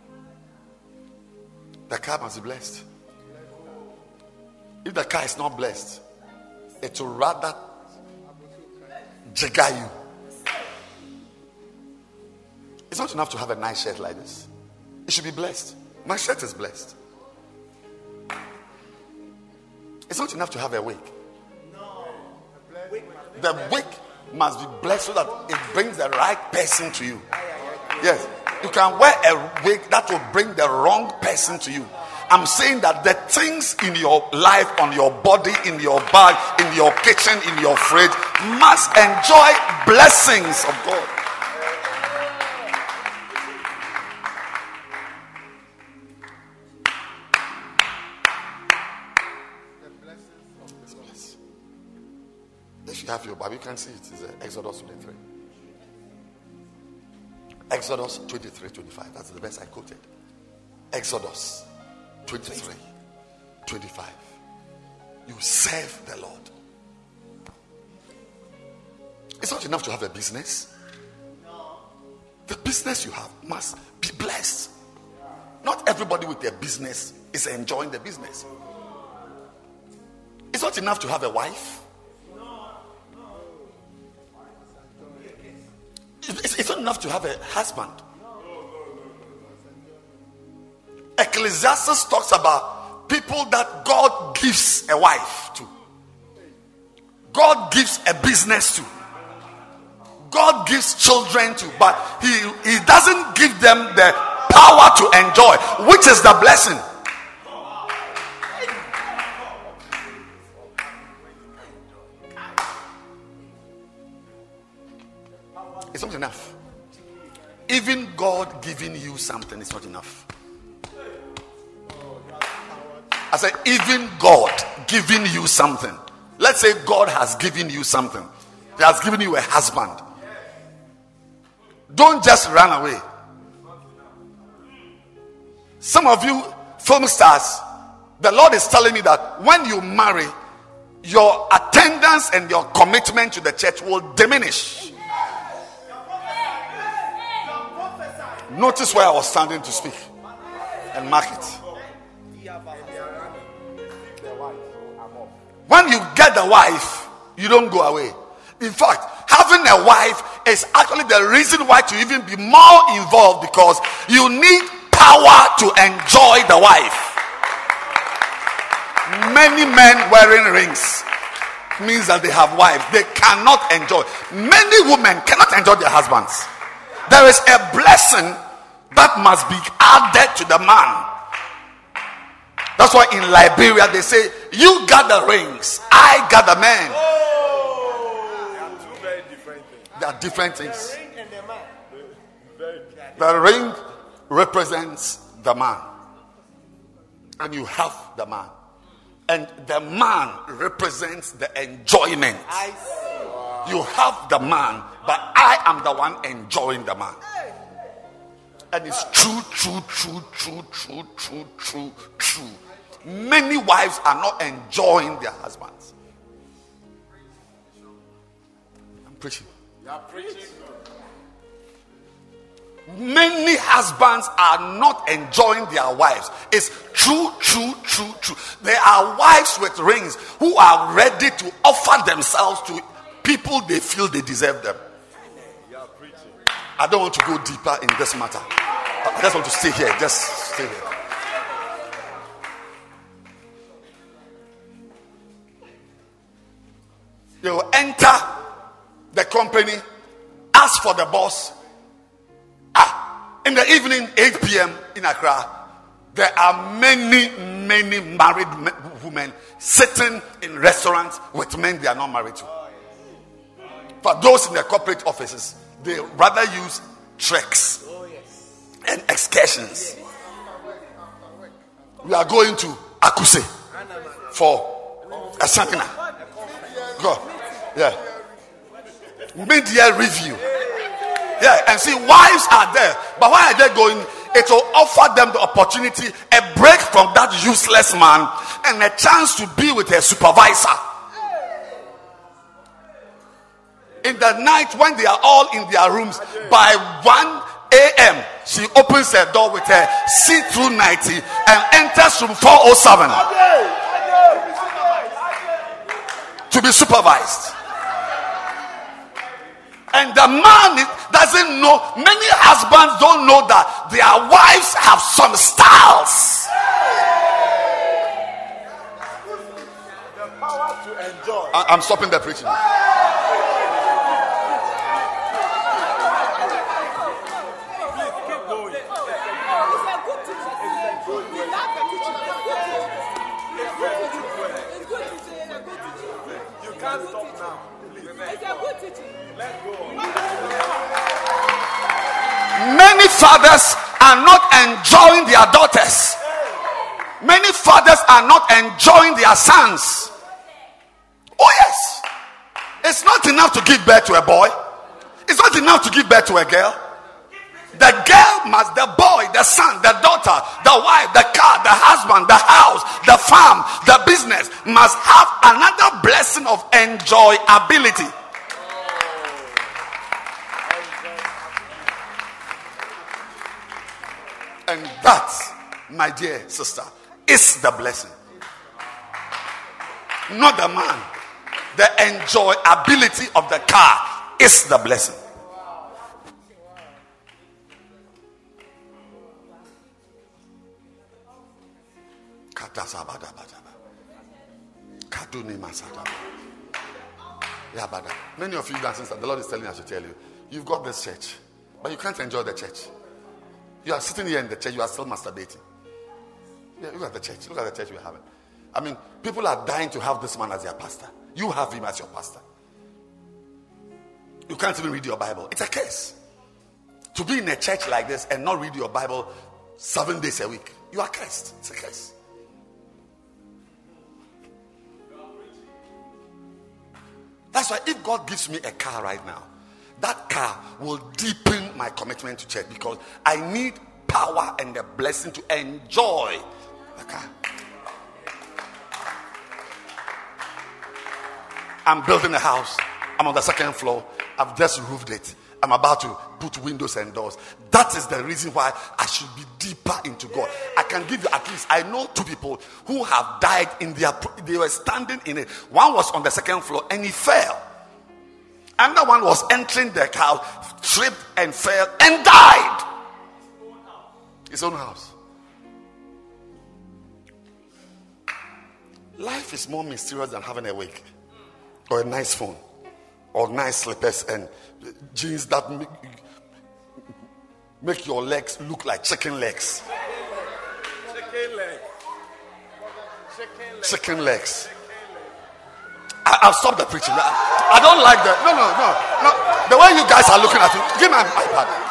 The car must be blessed. If the car is not blessed, it will rather jigger you. It's not enough to have a nice shirt like this. It should be blessed. My shirt is blessed. It's not enough to have a wig. The wig must be blessed so that it brings the right person to you. Yes. You can wear a wig that will bring the wrong person to you. I'm saying that the things in your life, on your body, in your bag, in your kitchen, in your fridge, must enjoy blessings of God. If you have your Bible, you can see it. It's Exodus twenty-three. Exodus twenty-three, twenty-five. That's the best I quoted. Exodus twenty-three, twenty-five. You serve the Lord. It's not enough to have a business. The business you have must be blessed. Not everybody with their business is enjoying the business. It's not enough to have a wife. It's, it's not enough to have a husband. Ecclesiastes talks about people that God gives a wife to. God gives a business to. God gives children to, but he, he doesn't give them the power to enjoy, which is the blessing. It's not enough. Even God giving you something is not enough. I said, even God giving you something. Let's say God has given you something. He has given you a husband. Don't just run away. Some of you film stars, the Lord is telling me that when you marry, your attendance and your commitment to the church will diminish. Notice where I was standing to speak and mark it. When you get the wife, you don't go away. In fact, having a wife is actually the reason why to even be more involved, because you need power to enjoy the wife. Many men wearing rings means that they have wives. They cannot enjoy. Many women cannot enjoy their husbands. There is a blessing that must be added to the man. That's why in Liberia they say, you got the rings, I got the man. They are different things. The ring represents the man, and you have the man, and the man represents the enjoyment. You have the man, but I am the one enjoying the man. And it's true, true, true, true, true, true, true, true. Many wives are not enjoying their husbands. I'm preaching. You're preaching. Many husbands are not enjoying their wives. It's true, true, true, true. There are wives with rings who are ready to offer themselves to people they feel they deserve them. I don't want to go deeper in this matter. I just want to stay here. Just stay here. You enter the company, ask for the boss. Ah, in the evening, eight p.m. in Accra, there are many, many married men, women sitting in restaurants with men they are not married to. For those in the corporate offices, they rather use treks and excursions. We are going to Akuse for a seminar. Go. Yeah. Media review. Yeah, and see, wives are there. But why are they going? It will offer them the opportunity, a break from that useless man, and a chance to be with a supervisor. In the night when they are all in their rooms, by one a.m. she opens her door with her see-through nightie and enters room four oh seven to be supervised. And the man doesn't know, many husbands don't know that their wives have some styles. The power to enjoy. I, I'm stopping the preaching. Many fathers are not enjoying their daughters. Many fathers are not enjoying their sons. Oh yes. It's not enough to give birth to a boy. It's not enough to give birth to a girl. The girl must, the boy, the son, the daughter, the wife, the car, the husband, the house, the farm, the business must have another blessing of enjoyability. And that, my dear sister, is the blessing. Not the man. The enjoyability of the car is the blessing. Many of you dancing, the Lord is telling us to tell you, you've got this church, but you can't enjoy the church. You are sitting here in the church, you are still masturbating. Yeah, look at the church. Look at the church we're having. I mean, people are dying to have this man as their pastor. You have him as your pastor. You can't even read your Bible. It's a curse. To be in a church like this and not read your Bible seven days a week, you are cursed. It's a curse. That's why if God gives me a car right now, that car will deepen my commitment to church, because I need power and the blessing to enjoy the car. I'm building a house. I'm on the second floor. I've just roofed it. I'm about to put windows and doors. That is the reason why I should be deeper into God. I can give you at least, I know two people who have died in their, they were standing in it. One was on the second floor and he fell. Another one was entering the house, tripped and fell and died. His own house. Life is more mysterious than having a wig or a nice phone or nice slippers and jeans that make, make your legs look like chicken legs. Chicken legs. Chicken legs. Chicken legs. I, I'll stop the preaching. I, I don't like that. No, no, no, no. The way you guys are looking at it, give me an iPad.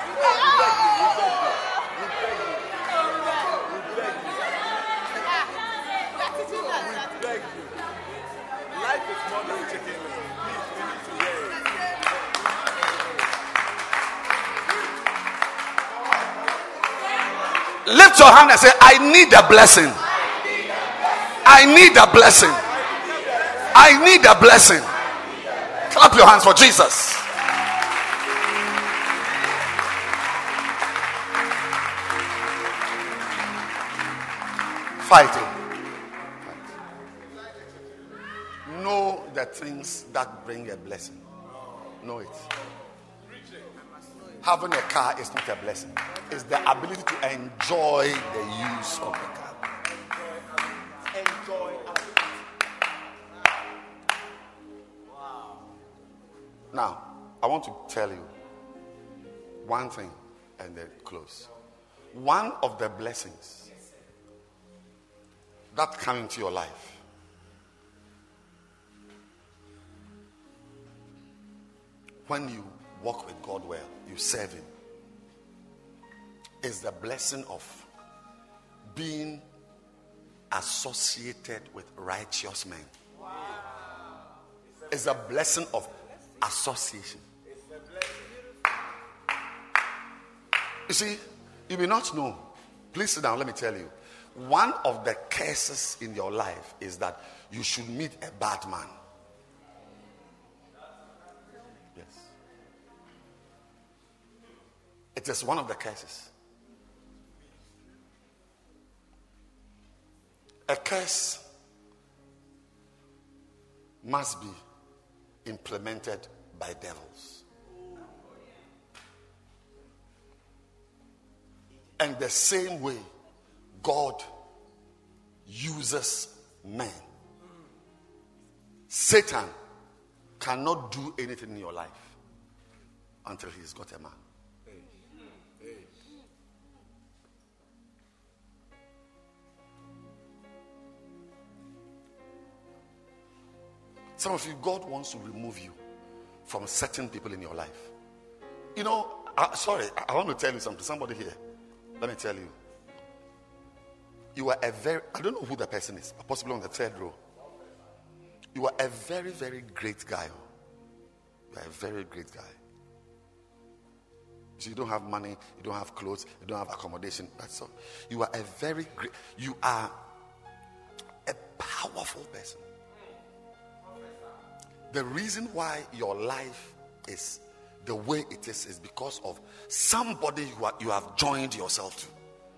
Lift your hand and say, I need a blessing. I need a blessing. I need a blessing. Clap your hands for Jesus. Fighting. Know the things that bring a blessing. Know it. Having a car is not a blessing. It's the ability to enjoy the use of the car. Enjoy. Wow. Now, I want to tell you one thing and then close. One of the blessings that come into your life when you walk with God well, you serve Him, is the blessing of being associated with righteous men. Wow. It's a blessing of association. You see, you may not know. Please sit down, let me tell you. One of the curses in your life is that you should meet a bad man. Yes. It is one of the curses. A curse must be implemented by devils. And the same way God uses men, Satan cannot do anything in your life until he's got a man. Some of you, God wants to remove you from certain people in your life. You know, uh, sorry, I, I want to tell you something. Somebody here, let me tell you. You are a very, I don't know who the person is, possibly on the third row. You are a very, very great guy. You are a very great guy. So you don't have money, you don't have clothes, you don't have accommodation. That's all. You are a very great, you are a powerful person. The reason why your life is the way it is is because of somebody you, are, you have joined yourself to.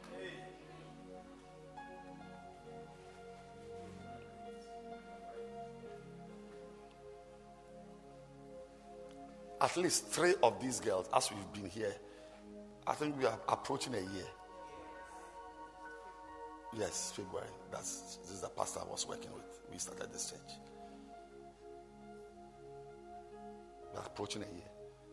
At least three of these girls, as we've been here, I think we are approaching a year. Yes, February. That's this is the pastor I was working with. We started this church. We are approaching a year.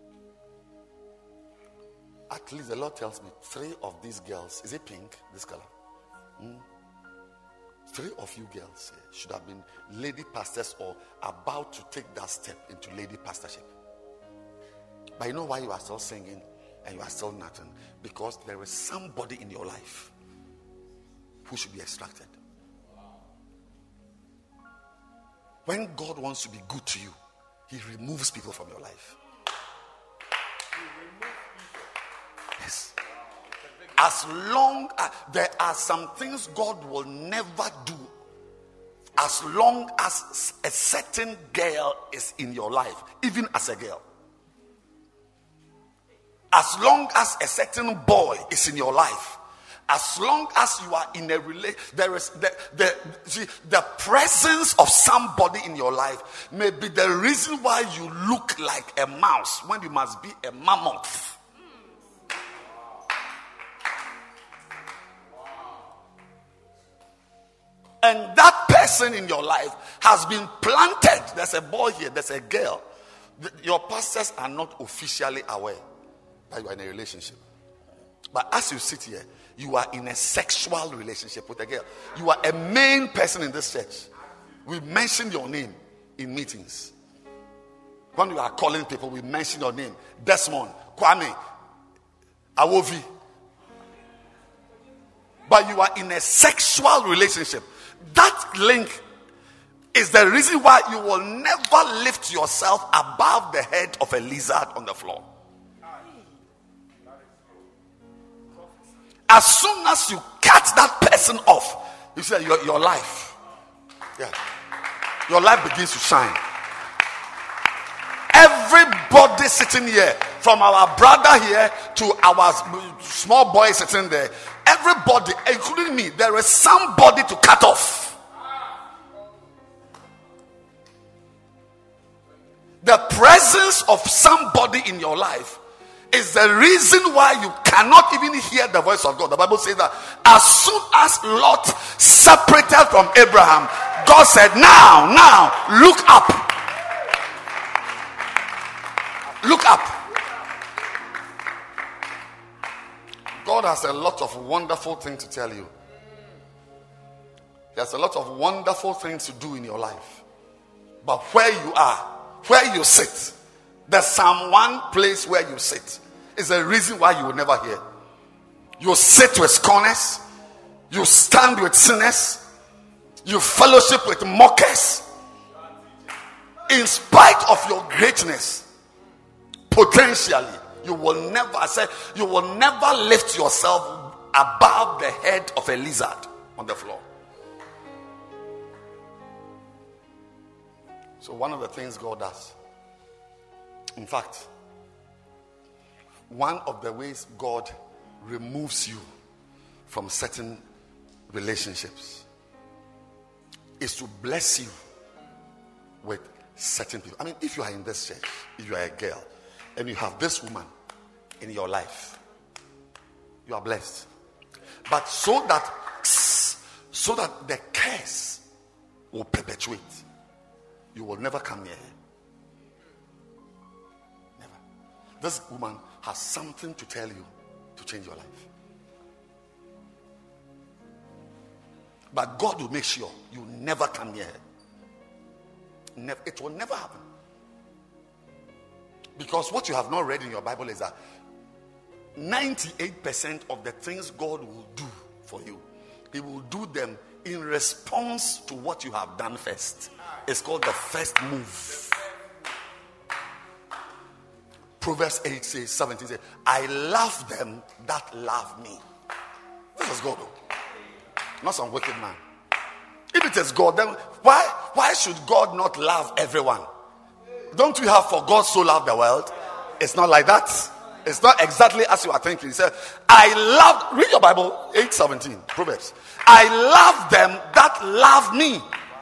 At least the Lord tells me three of these girls, is it pink, this color? Mm. Three of you girls uh, should have been lady pastors or about to take that step into lady pastorship. But you know why you are still singing and you are still nothing? Because there is somebody in your life who should be extracted. When God wants to be good to you, he removes people from your life. Yes. As long as there are some things God will never do, as long as a certain girl is in your life, even as a girl. As long as a certain boy is in your life, as long as you are in a relation, there is the, the, see, the presence of somebody in your life may be the reason why you look like a mouse when you must be a mammoth. And that person in your life has been planted. There's a boy here, there's a girl. Your pastors are not officially aware that you are in a relationship. But as you sit here, you are in a sexual relationship with a girl. You are a main person in this church. We mention your name in meetings. When you are calling people, we mention your name. Desmond, Kwame, Awovi. But you are in a sexual relationship. That link is the reason why you will never lift yourself above the head of a lizard on the floor. As soon as you cut that person off, you say your, your life, yeah, your life begins to shine. Everybody sitting here, from our brother here to our small boy sitting there, everybody, including me, there is somebody to cut off. The presence of somebody in your life is the reason why you cannot even hear the voice of God. The Bible says that as soon as Lot separated from Abraham, God said, now, now, look up. Look up. God has a lot of wonderful things to tell you. He has a lot of wonderful things to do in your life. But where you are, where you sit, there's some one place where you sit is the reason why you will never hear. You sit with scorners, you stand with sinners, you fellowship with mockers. In spite of your greatness, potentially, you will never I say you will never lift yourself above the head of a lizard on the floor. So one of the things God does, in fact, one of the ways God removes you from certain relationships is to bless you with certain people. I mean, if you are in this church, if you are a girl, and you have this woman in your life, you are blessed. But so that so that the curse will perpetuate, you will never come near her. Never. This woman has something to tell you to change your life. But God will make sure you never come near her. Never, it will never happen. Because what you have not read in your Bible is that ninety-eight percent of the things God will do for you, he will do them in response to what you have done first. It's called the first move. Proverbs eight says, seventeen says, I love them that love me. This is God, though. Not some wicked man. If it is God, then why, why should God not love everyone? Don't we have for God so loved the world? It's not like that. It's not exactly as you are thinking. He said, I love, read your Bible, eight seventeen, Proverbs. I love them that love me.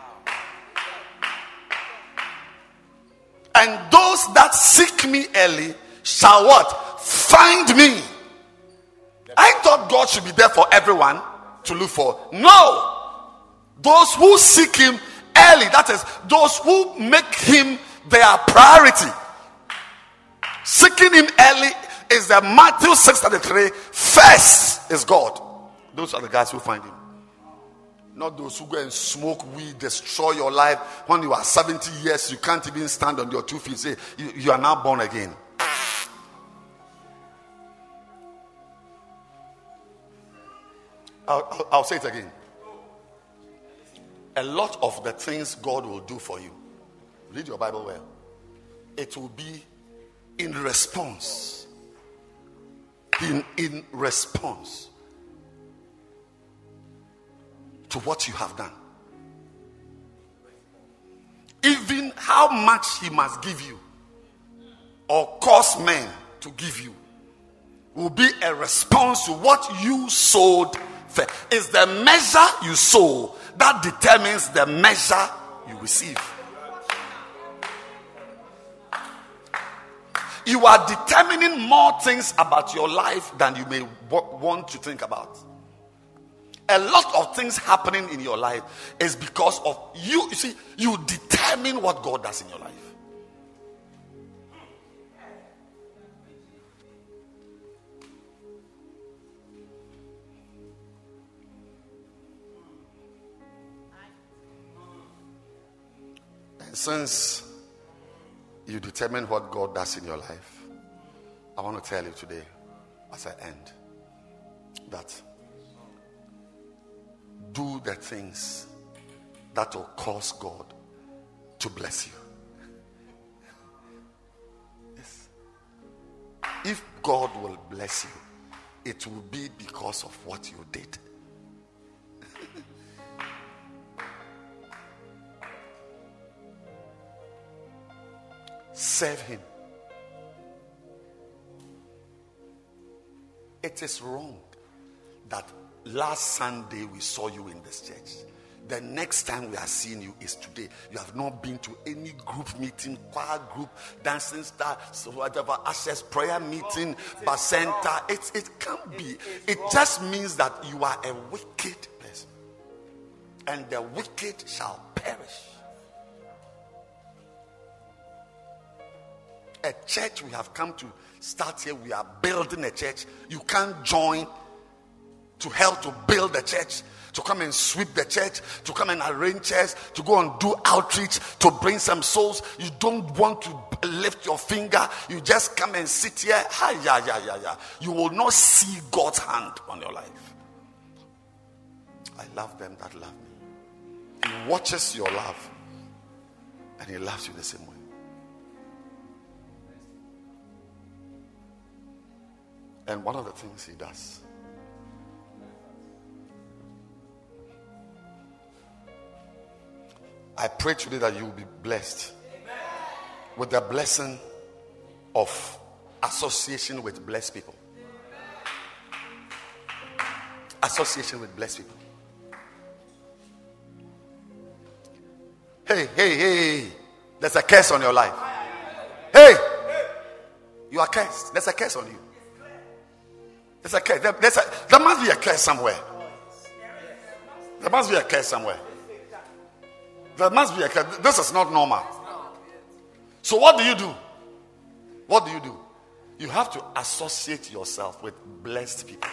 And those that seek me early shall what? Find me. I thought God should be there for everyone to look for. No. Those who seek him early, that is, those who make him their priority. Seeking him early is the Matthew six thirty-three. First is God. Those are the guys who find him. Not those who go and smoke weed, destroy your life. When you are seventy years, you can't even stand on your two feet. Say, you, you are now born again. I'll, I'll, I'll say it again. A lot of the things God will do for you, read your Bible well, it will be in response. In, in response to what you have done. Even how much he must give you or cause men to give you will be a response to what you sowed. It's the measure you sow that determines the measure you receive. You are determining more things about your life than you may w- want to think about. A lot of things happening in your life is because of you. You see, you determine what God does in your life. And since you determine what God does in your life, I want to tell you today, as I end, that do the things that will cause God to bless you. Yes. If God will bless you, it will be because of what you did. Serve him. It is wrong that last Sunday we saw you in this church. The next time we are seeing you is today. You have not been to any group meeting, choir group, dancing star, so whatever, access prayer meeting, bacenta. It, it can't be. It just means that you are a wicked person. And the wicked shall perish. A church we have come to start here. We are building a church. You can't join to help to build the church, to come and sweep the church, to come and arrange chairs, to go and do outreach, to bring some souls. You don't want to lift your finger. You just come and sit here. Ha, yeah, yeah, yeah, yeah. You will not see God's hand on your life. I love them that love me. He watches your love and he loves you the same way. And one of the things he does, I pray today that you will be blessed with the blessing of association with blessed people. Association with blessed people. Hey, hey, hey, there's a curse on your life. Hey, you are cursed. There's a curse on you. There's a curse. There, there's a, there must be a curse somewhere. There must be a curse somewhere. There must be a curse. This is not normal. So what do you do? What do you do? You have to associate yourself with blessed people.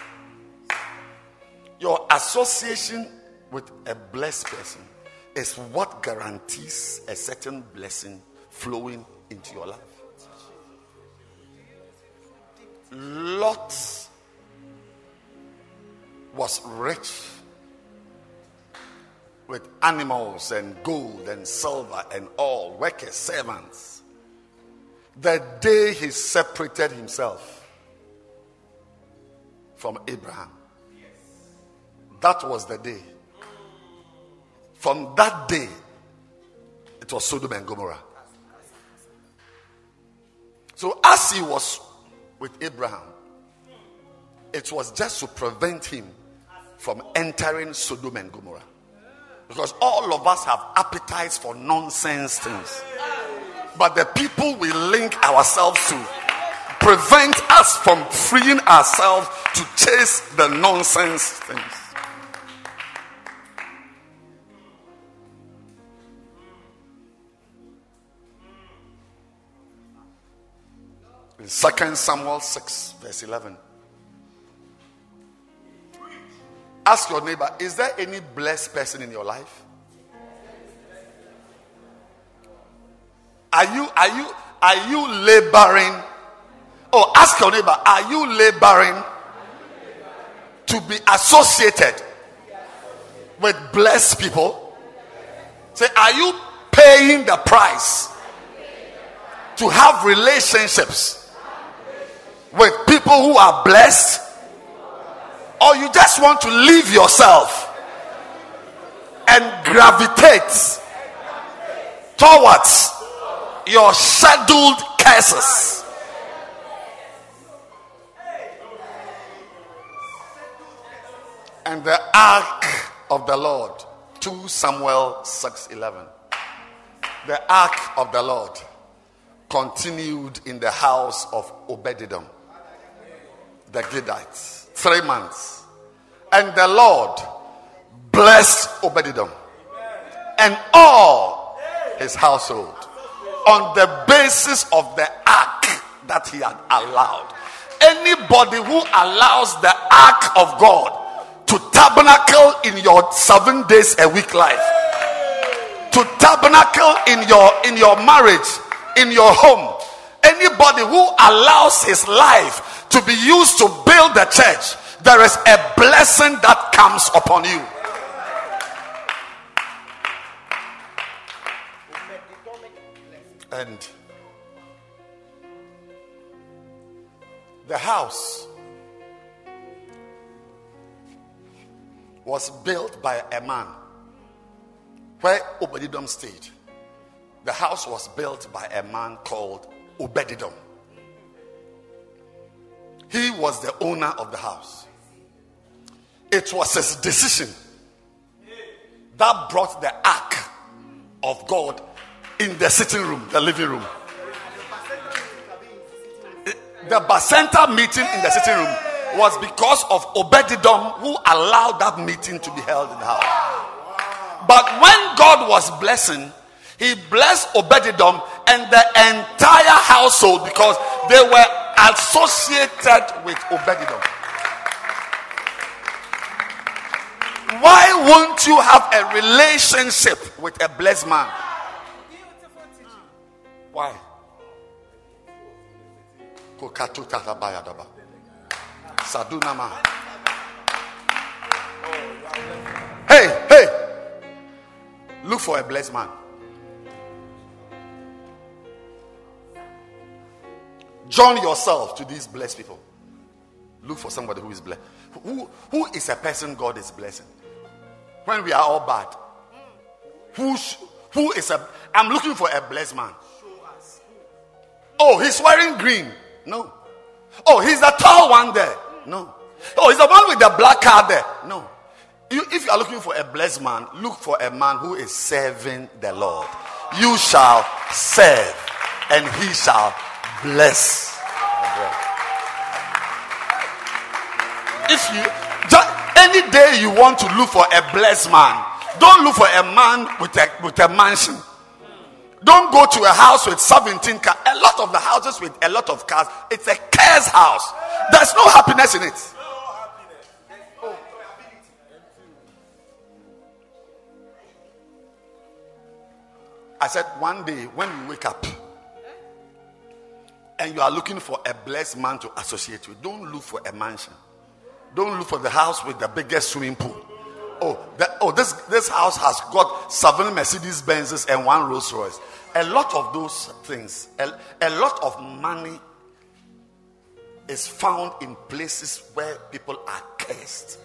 Your association with a blessed person is what guarantees a certain blessing flowing into your life. Lot was rich with animals and gold and silver and all, workers, servants. the day he separated himself from Abraham. That was the day. From that day, it was Sodom and Gomorrah. So as he was with Abraham, it was just to prevent him from entering Sodom and Gomorrah. Because all of us have appetites for nonsense things. But the people we link ourselves to prevent us from freeing ourselves to chase the nonsense things. In Second Samuel six, verse eleven. Ask your neighbor, is there any blessed person in your life? Are you are you are you laboring? Oh, ask your neighbor, are you laboring to be associated with blessed people? Say, are you paying the price to have relationships with people who are blessed? Or you just want to leave yourself and gravitate towards your scheduled curses? And the ark of the Lord, Second Samuel six eleven. The ark of the Lord continued in the house of Obed-Edom, the Gittite, three months. And the Lord blessed Obed-Edom and all his household on the basis of the ark that he had allowed. Anybody who allows the ark of God to tabernacle in your seven days a week life, to tabernacle in your in your marriage, in your home, anybody who allows his life to be used to build the church, there is a blessing that comes upon you. And the house was built by a man where Obed-Edom stayed. The house was built by a man called Obed-Edom. He was the owner of the house. It was his decision that brought the ark of God in the sitting room, the living room. The Bacenta meeting in the sitting room was because of Obed-Edom, who allowed that meeting to be held in the house. But when God was blessing, he blessed Obed-Edom and the entire household because they were associated with Obed-Edom. Why won't you have a relationship with a blessed man? Why? Hey, hey, look for a blessed man. Join yourself to these blessed people. Look for somebody who is blessed. Who, who is a person God is blessing? When we are all bad, who, who is a, I'm looking for a blessed man. Oh, he's wearing green. No. Oh, he's the tall one there. No. Oh, he's the one with the black car there. No. You, if you are looking for a blessed man, look for a man who is serving the Lord. You shall serve and he shall bless. If you just, any day you want to look for a blessed man, don't look for a man with a with a mansion. Don't go to a house with seventeen cars. A lot of the houses with a lot of cars, it's a cursed house. There's no happiness in it. I said one day when you wake up and you are looking for a blessed man to associate with, don't look for a mansion. Don't look for the house with the biggest swimming pool. Oh, that, oh, this this house has got seven Mercedes Benzes and one Rolls Royce. A lot of those things, a, a lot of money is found in places where people are cursed.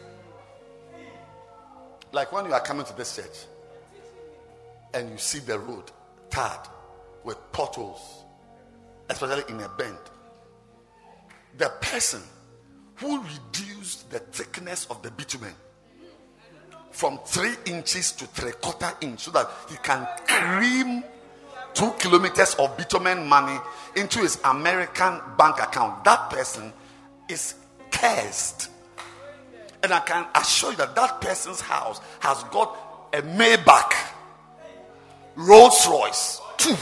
Like when you are coming to this church and you see the road tarred with potholes, especially in a bend. The person who reduced the thickness of the bitumen from three inches to three quarter inch so that he can cream two kilometers of bitumen money into his American bank account. That person is cursed. And I can assure you that that person's house has got a Maybach, Rolls Royce, two,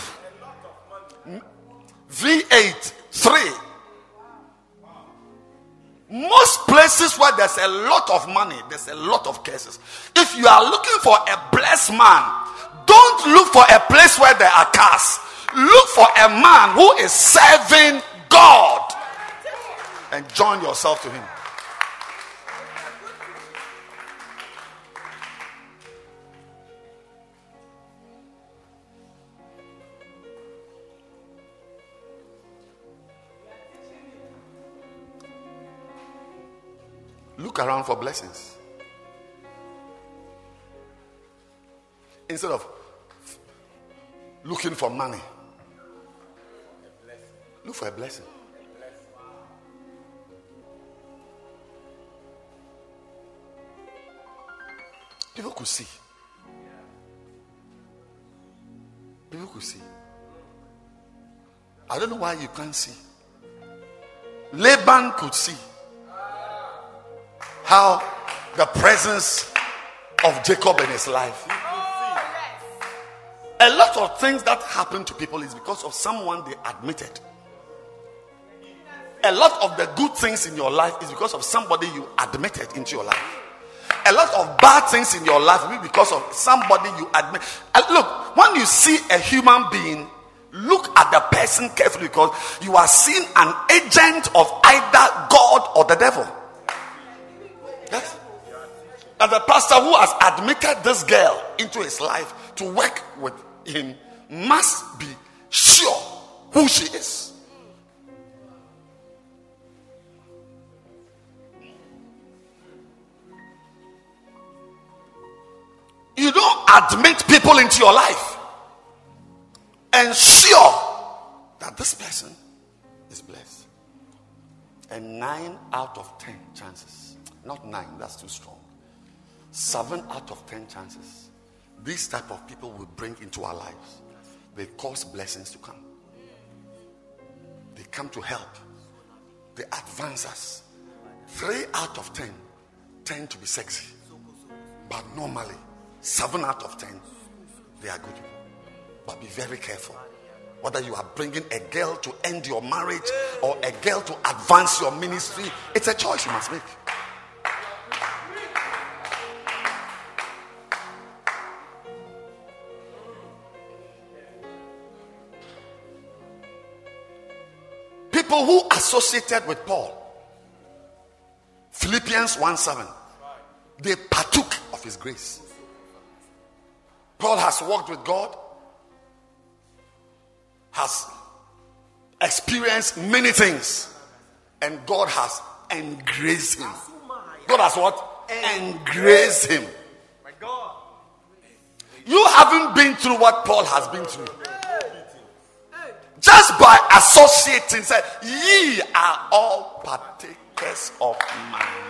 V eight, three. Most places where there's a lot of money, there's a lot of cases. If you are looking for a blessed man, don't look for a place where there are cars. Look for a man who is serving God and join yourself to him. Look around for blessings instead of looking for money. Look for a blessing. People could see. People could see. I don't know why you can't see. Laban could see how the presence of Jacob in his life. A lot of things that happen to people is because of someone they admitted. A lot of the good things in your life is because of somebody you admitted into your life. A lot of bad things in your life will be because of somebody you admit. And look, when you see a human being, look at the person carefully because you are seeing an agent of either God or the devil. Yes. And the pastor who has admitted this girl into his life to work with him must be sure who she is. You don't admit people into your life. Ensure that this person is blessed. And nine out of ten chances. Not nine, that's too strong. Seven out of ten chances. These type of people will bring into our lives. They cause blessings to come. They come to help. They advance us. Three out of ten tend to be sexy. But normally, seven out of ten, they are good people. But be very careful. Whether you are bringing a girl to end your marriage or a girl to advance your ministry, it's a choice you must make. People who associated with Paul, Philippians one seven, they partook of his grace. Paul has walked with God, has experienced many things, and God has engraced him. God has what? Engraced him. You haven't been through what Paul has been through. Just by associating, say, ye are all partakers of mine.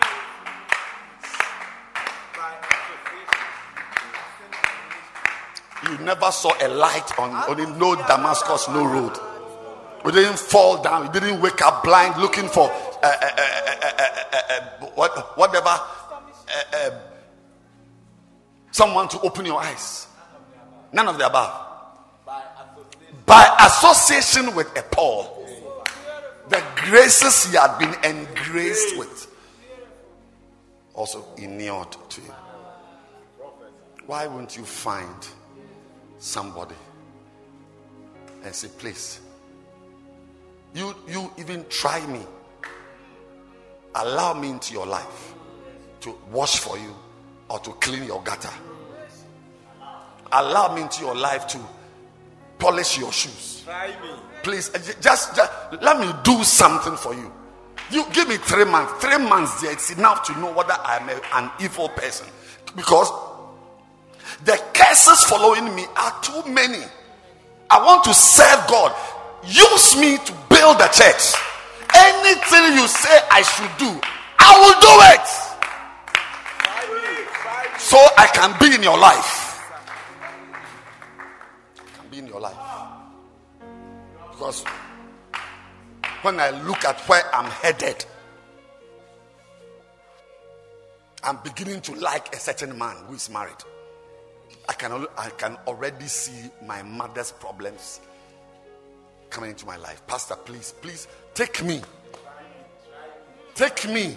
You never saw a light on, on no Damascus, no road. You didn't fall down. You didn't wake up blind looking for uh, uh, uh, uh, uh, uh, uh, what, whatever uh, uh, someone to open your eyes. None of the above. By association with a Paul, the graces he had been engraced with also inured to him. Why wouldn't you find somebody and say, please, you you even try me, allow me into your life to wash for you or to clean your gutter. Allow me into your life to polish your shoes. Try me. Please, just, just let me do something for you. You give me three months. Three months there, it's enough to know whether I'm a, an evil person. Because the curses following me are too many. I want to serve God. Use me to build the church. Anything you say I should do, I will do it. So I can be in your life. I can be in your life. Because when I look at where I'm headed, I'm beginning to like a certain man who is married. I can, I can already see my mother's problems coming into my life. Pastor, please, please take me. Take me.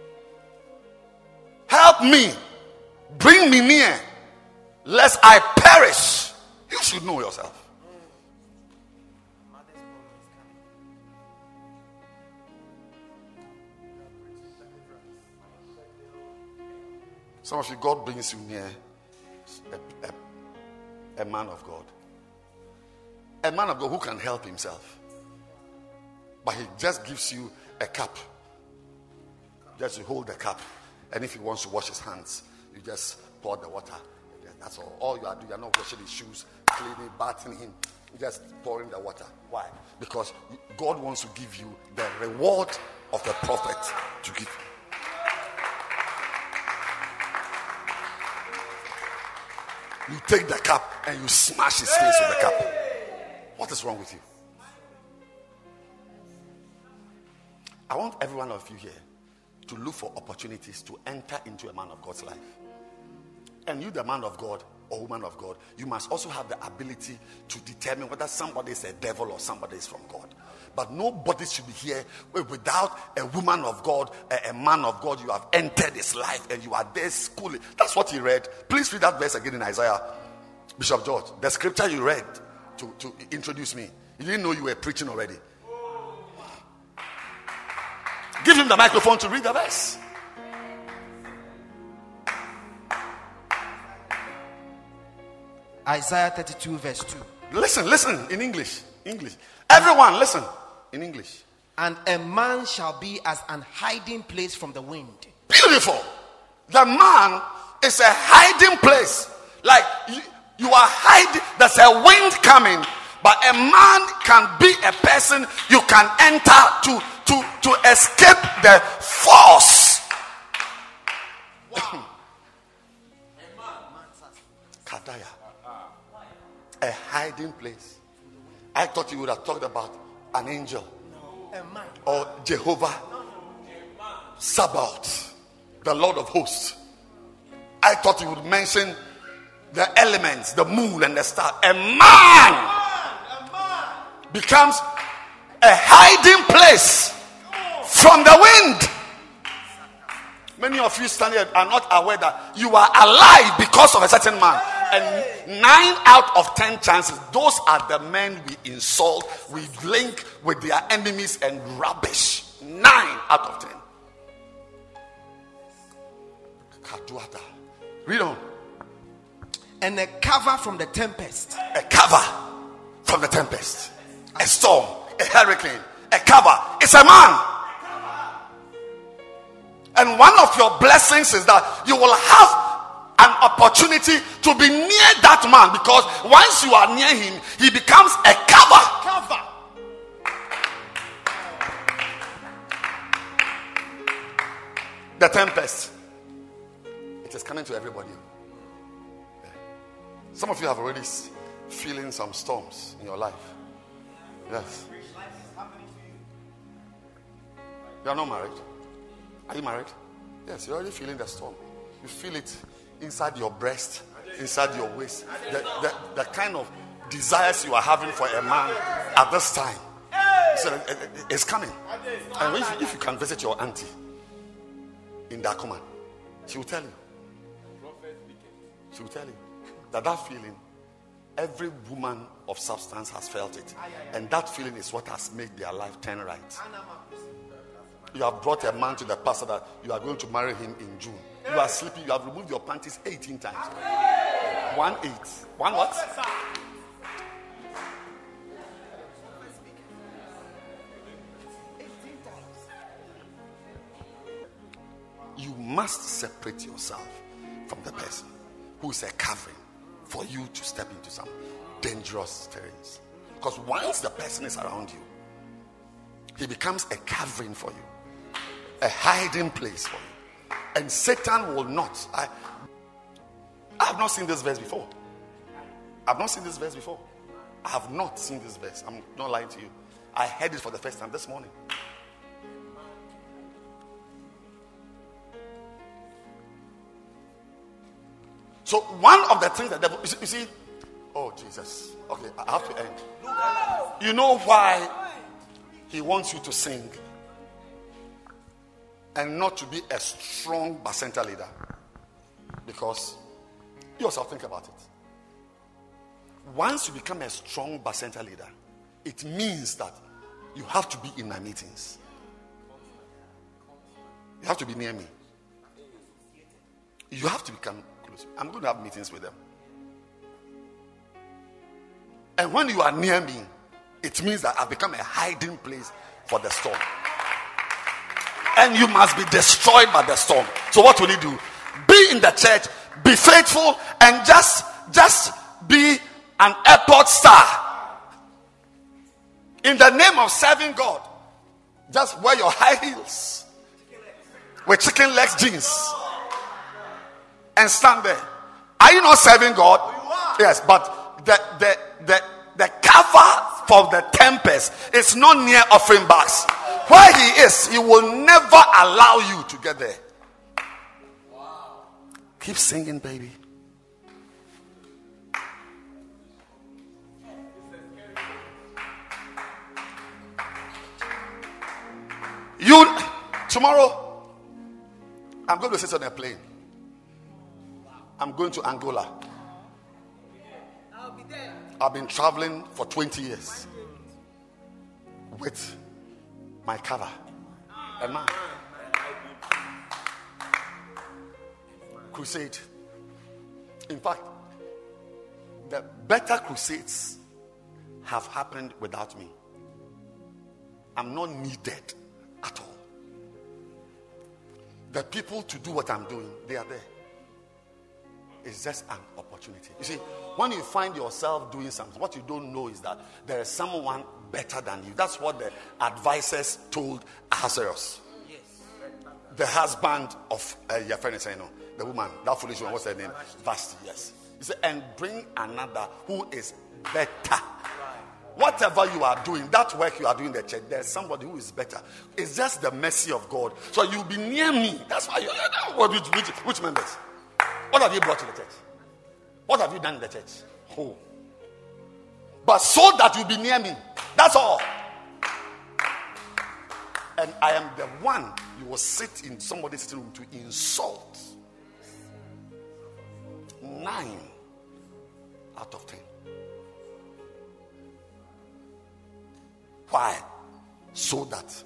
Help me. Bring me near, lest I perish. You should know yourself. Some of you, God brings you near a, a, a man of God. A man of God who can help himself. But he just gives you a cup. Just you hold the cup. And if he wants to wash his hands, you just pour the water. That's all. All you are doing, you are not washing his shoes, cleaning, bathing him. You're just pouring the water. Why? Because God wants to give you the reward of the prophet to give you. You take the cup and you smash his face with the cup. What is wrong with you? I want every one of you here to look for opportunities to enter into a man of God's life. And you, the man of God or woman of God, you must also have the ability to determine whether somebody is a devil or somebody is from God. But nobody should be here without a woman of God, a, a man of God. You have entered his life and you are there schooling. That's what he read. Please read that verse again in Isaiah. Bishop George, the scripture you read to, to introduce me. You didn't know you were preaching already. Give him the microphone to read the verse. Isaiah thirty-two verse two. Listen, listen in English. English. Everyone, listen in English. And a man shall be as an hiding place from the wind. Beautiful. The man is a hiding place. Like you, you are hiding. There's a wind coming, but a man can be a person you can enter to to to escape the force. Wow. Kadaya. A hiding place. I thought you would have talked about an angel or Jehovah Sabaoth, the Lord of hosts. I thought you would mention the elements, the moon and the star. A man becomes a hiding place from the wind. Many of you standing here are not aware that you are alive because of a certain man. And nine out of ten chances, those are the men we insult, we link with their enemies and rubbish. Nine out of ten. Read on. And a cover from the tempest. A cover from the tempest. A storm, a hurricane, a cover. It's a man. And one of your blessings is that you will have an opportunity to be near that man, because once you are near him, he becomes a cover. Cover. The tempest. It is coming to everybody. Yeah. Some of you have already feeling some storms in your life. Yes. You are not married. Are you married? Yes, you're already feeling the storm. You feel it inside your breast, inside your waist. The, the, the kind of desires you are having for a man at this time. So it's coming. And if, if you can visit your auntie in Dakuman, she will tell you. She will tell you that that feeling, every woman of substance has felt it. And that feeling is what has made their life turn right. You have brought a man to the pastor that you are going to marry him in June. You are sleeping. You have removed your panties eighteen times. One eight. One what? You must separate yourself from the person who is a covering for you to step into some dangerous terrains. Because once the person is around you, he becomes a covering for you, a hiding place for you. And Satan will not. I, I have not seen this verse before. I have not seen this verse before. I have not seen this verse. I'm not lying to you. I heard it for the first time this morning. So one of the things that the devil, you see, you see, oh Jesus, okay, I have to end. You know why he wants you to sing and not to be a strong bacenta leader? Because you yourself think about it. Once you become a strong bacenta leader, it means that you have to be in my meetings. You have to be near me. You have to become close. I'm going to have meetings with them. And when you are near me, it means that I've become a hiding place for the storm. And you must be destroyed by the storm. So what will you do? Be in the church, be faithful, and just, just be an airport star. In the name of serving God, just wear your high heels with chicken legs jeans and stand there. Are you not serving God? Yes, but the the the, the cover for the tempest is not near offering bags. Where he is, he will never allow you to get there. Keep singing, baby. You tomorrow, I'm going to sit on a plane. I'm going to Angola. I'll be there. I've been traveling for twenty years with my cover and man. Crusade. In fact, the better crusades have happened without me. I'm not needed at all. The people to do what I'm doing, they are there. It's just an opportunity. You see, when you find yourself doing something, what you don't know is that there is someone better than you. That's what the advisors told Ahasuerus. Yes. The husband of uh, your friend, you know, the woman, that foolish one, what's her name? Vashti, yes. He said, and bring another who is better. Whatever you are doing, that work you are doing in the church, there's somebody who is better. It's just the mercy of God. So you'll be near me. That's why you're which, which, which members? What have you brought to the church? What have you done in the church? Oh. But so that you'll be near me. That's all. And I am the one you will sit in somebody's sitting room to insult. Nine out of ten. Why? So that.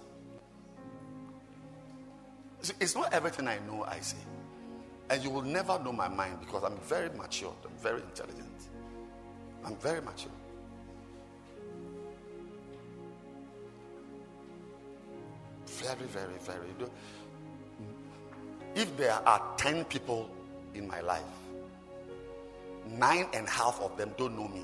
It's not everything I know I say. And you will never know my mind because I'm very mature. I'm very intelligent. I'm very mature. Very, very, very. If there are ten people in my life, nine and a half of them don't know me.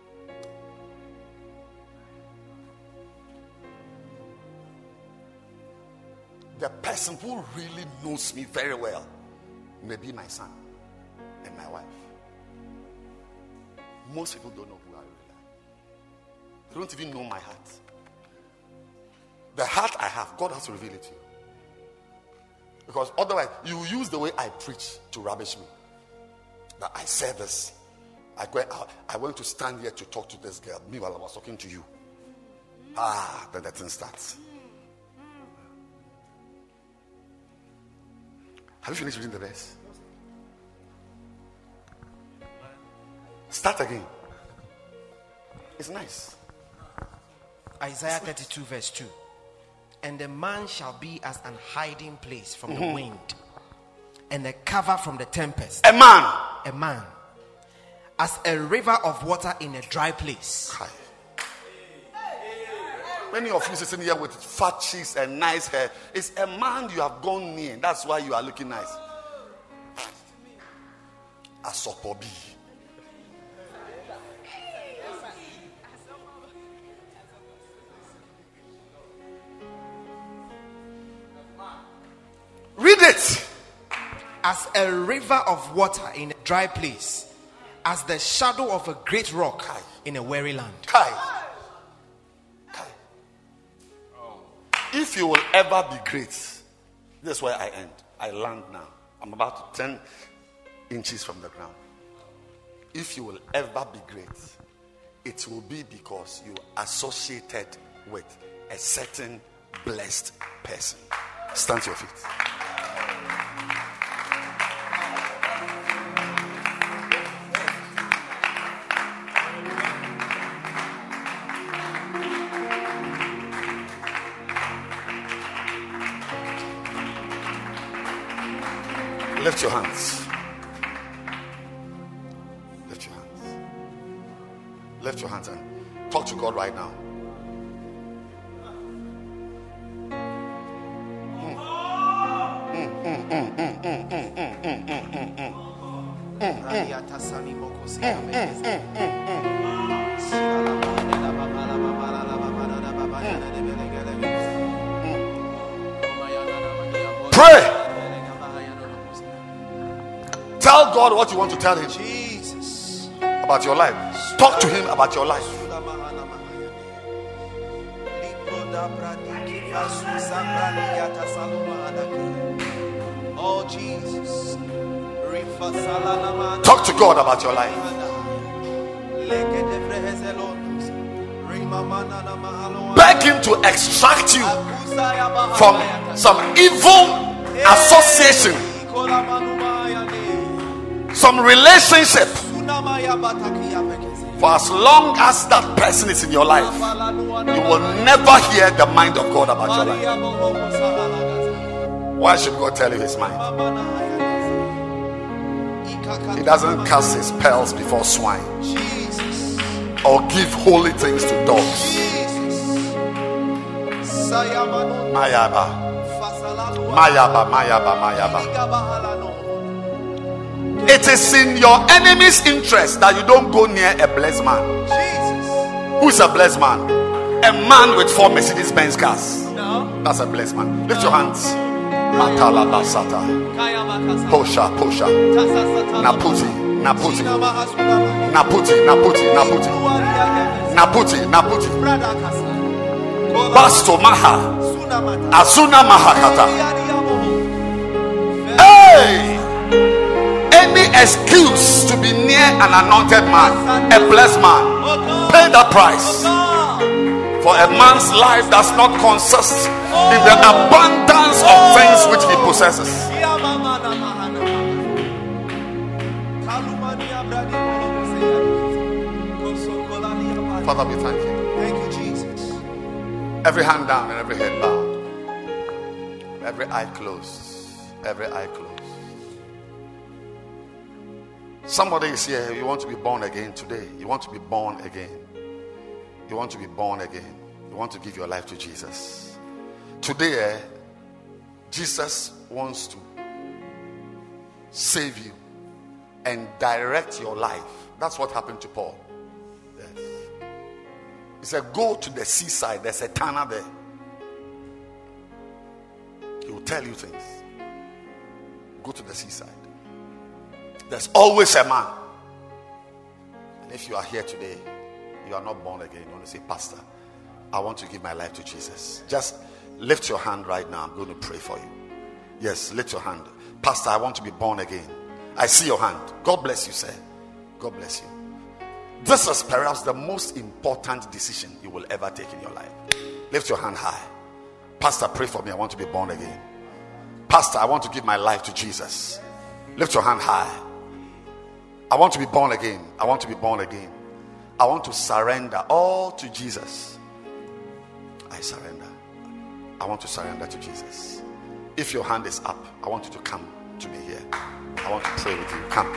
The person who really knows me very well may be my son and my wife. Most people don't know who I really am. They don't even know my heart. The heart I have, God has to reveal it to you. Because otherwise, you use the way I preach to rubbish me. That I said this. I, go, I went to stand here to talk to this girl. Meanwhile, I was talking to you. Ah, then the thing starts. Have you finished reading the verse? Start again. It's nice. Isaiah thirty-two verse two. And the man shall be as an hiding place from Mm-hmm. the wind, and a cover from the tempest. A man. A man. As a river of water in a dry place. Hi. Many of you sitting here with fat cheeks and nice hair. It's a man you have gone near. That's why you are looking nice. Asopobi. Read it. As a river of water in a dry place, as the shadow of a great rock Kai. in a weary land. Kai. Kai. If you will ever be great, this is where I end. I land now. I'm about ten inches from the ground. If you will ever be great, it will be because you associated with a certain blessed person. Stand to your feet. Lift your hands. Lift your hands. Lift your hands and talk to God right now. Pray. Tell God what you want to tell him. Jesus. About your life. Talk to him about your life. Oh Jesus. Talk to God about your life. Beg him to extract you from some evil association, some relationship. For as long as that person is in your life, you will never hear the mind of God about your life. Why should God tell you his mind? He doesn't cast his pearls before swine or give holy things to dogs. Mayaba. Mayaba, Mayaba, Mayaba. It is in your enemy's interest that you don't go near a blessed man. Who's a blessed man? A man with four Mercedes Benz cars. That's a blessed man. Lift your hands. Matala basata. Posha, posha. Naputi, Naputi. Naputi, Naputi, Naputi. Naputi, Naputi. Basto Maha. Azuna Mahakata. Hey! Any excuse to be near an anointed man, a blessed man, pay that price. For a man's life does not consist in the abundance of things which he possesses. Father, we thank you. Thank you, Jesus. Every hand down and every head bowed. Every eye closed. Every eye closed. Somebody is here. You want to be born again today. You want to be born again. You want to be born again. You want to give your life to Jesus. Today, eh, Jesus wants to save you and direct your life. That's what happened to Paul. Yes. He said, go to the seaside. There's a tanner there. He will tell you things. Go to the seaside. There's always a man. And if you are here today, you are not born again, you want to say, Pastor, I want to give my life to Jesus. Just lift your hand right now. I'm going to pray for you. Yes, lift your hand. Pastor, I want to be born again. I see your hand. God bless you, sir. God bless you. This is perhaps the most important decision you will ever take in your life. Lift your hand high. Pastor, pray for me. I want to be born again. Pastor, I want to give my life to Jesus. Lift your hand high. I want to be born again. I want to be born again. I want to surrender all to Jesus. I surrender. I want to surrender to Jesus. If your hand is up, I want you to come. to me here. I want to pray with you. Come.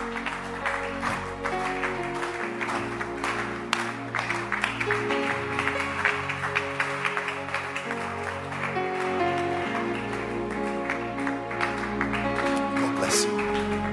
God bless you.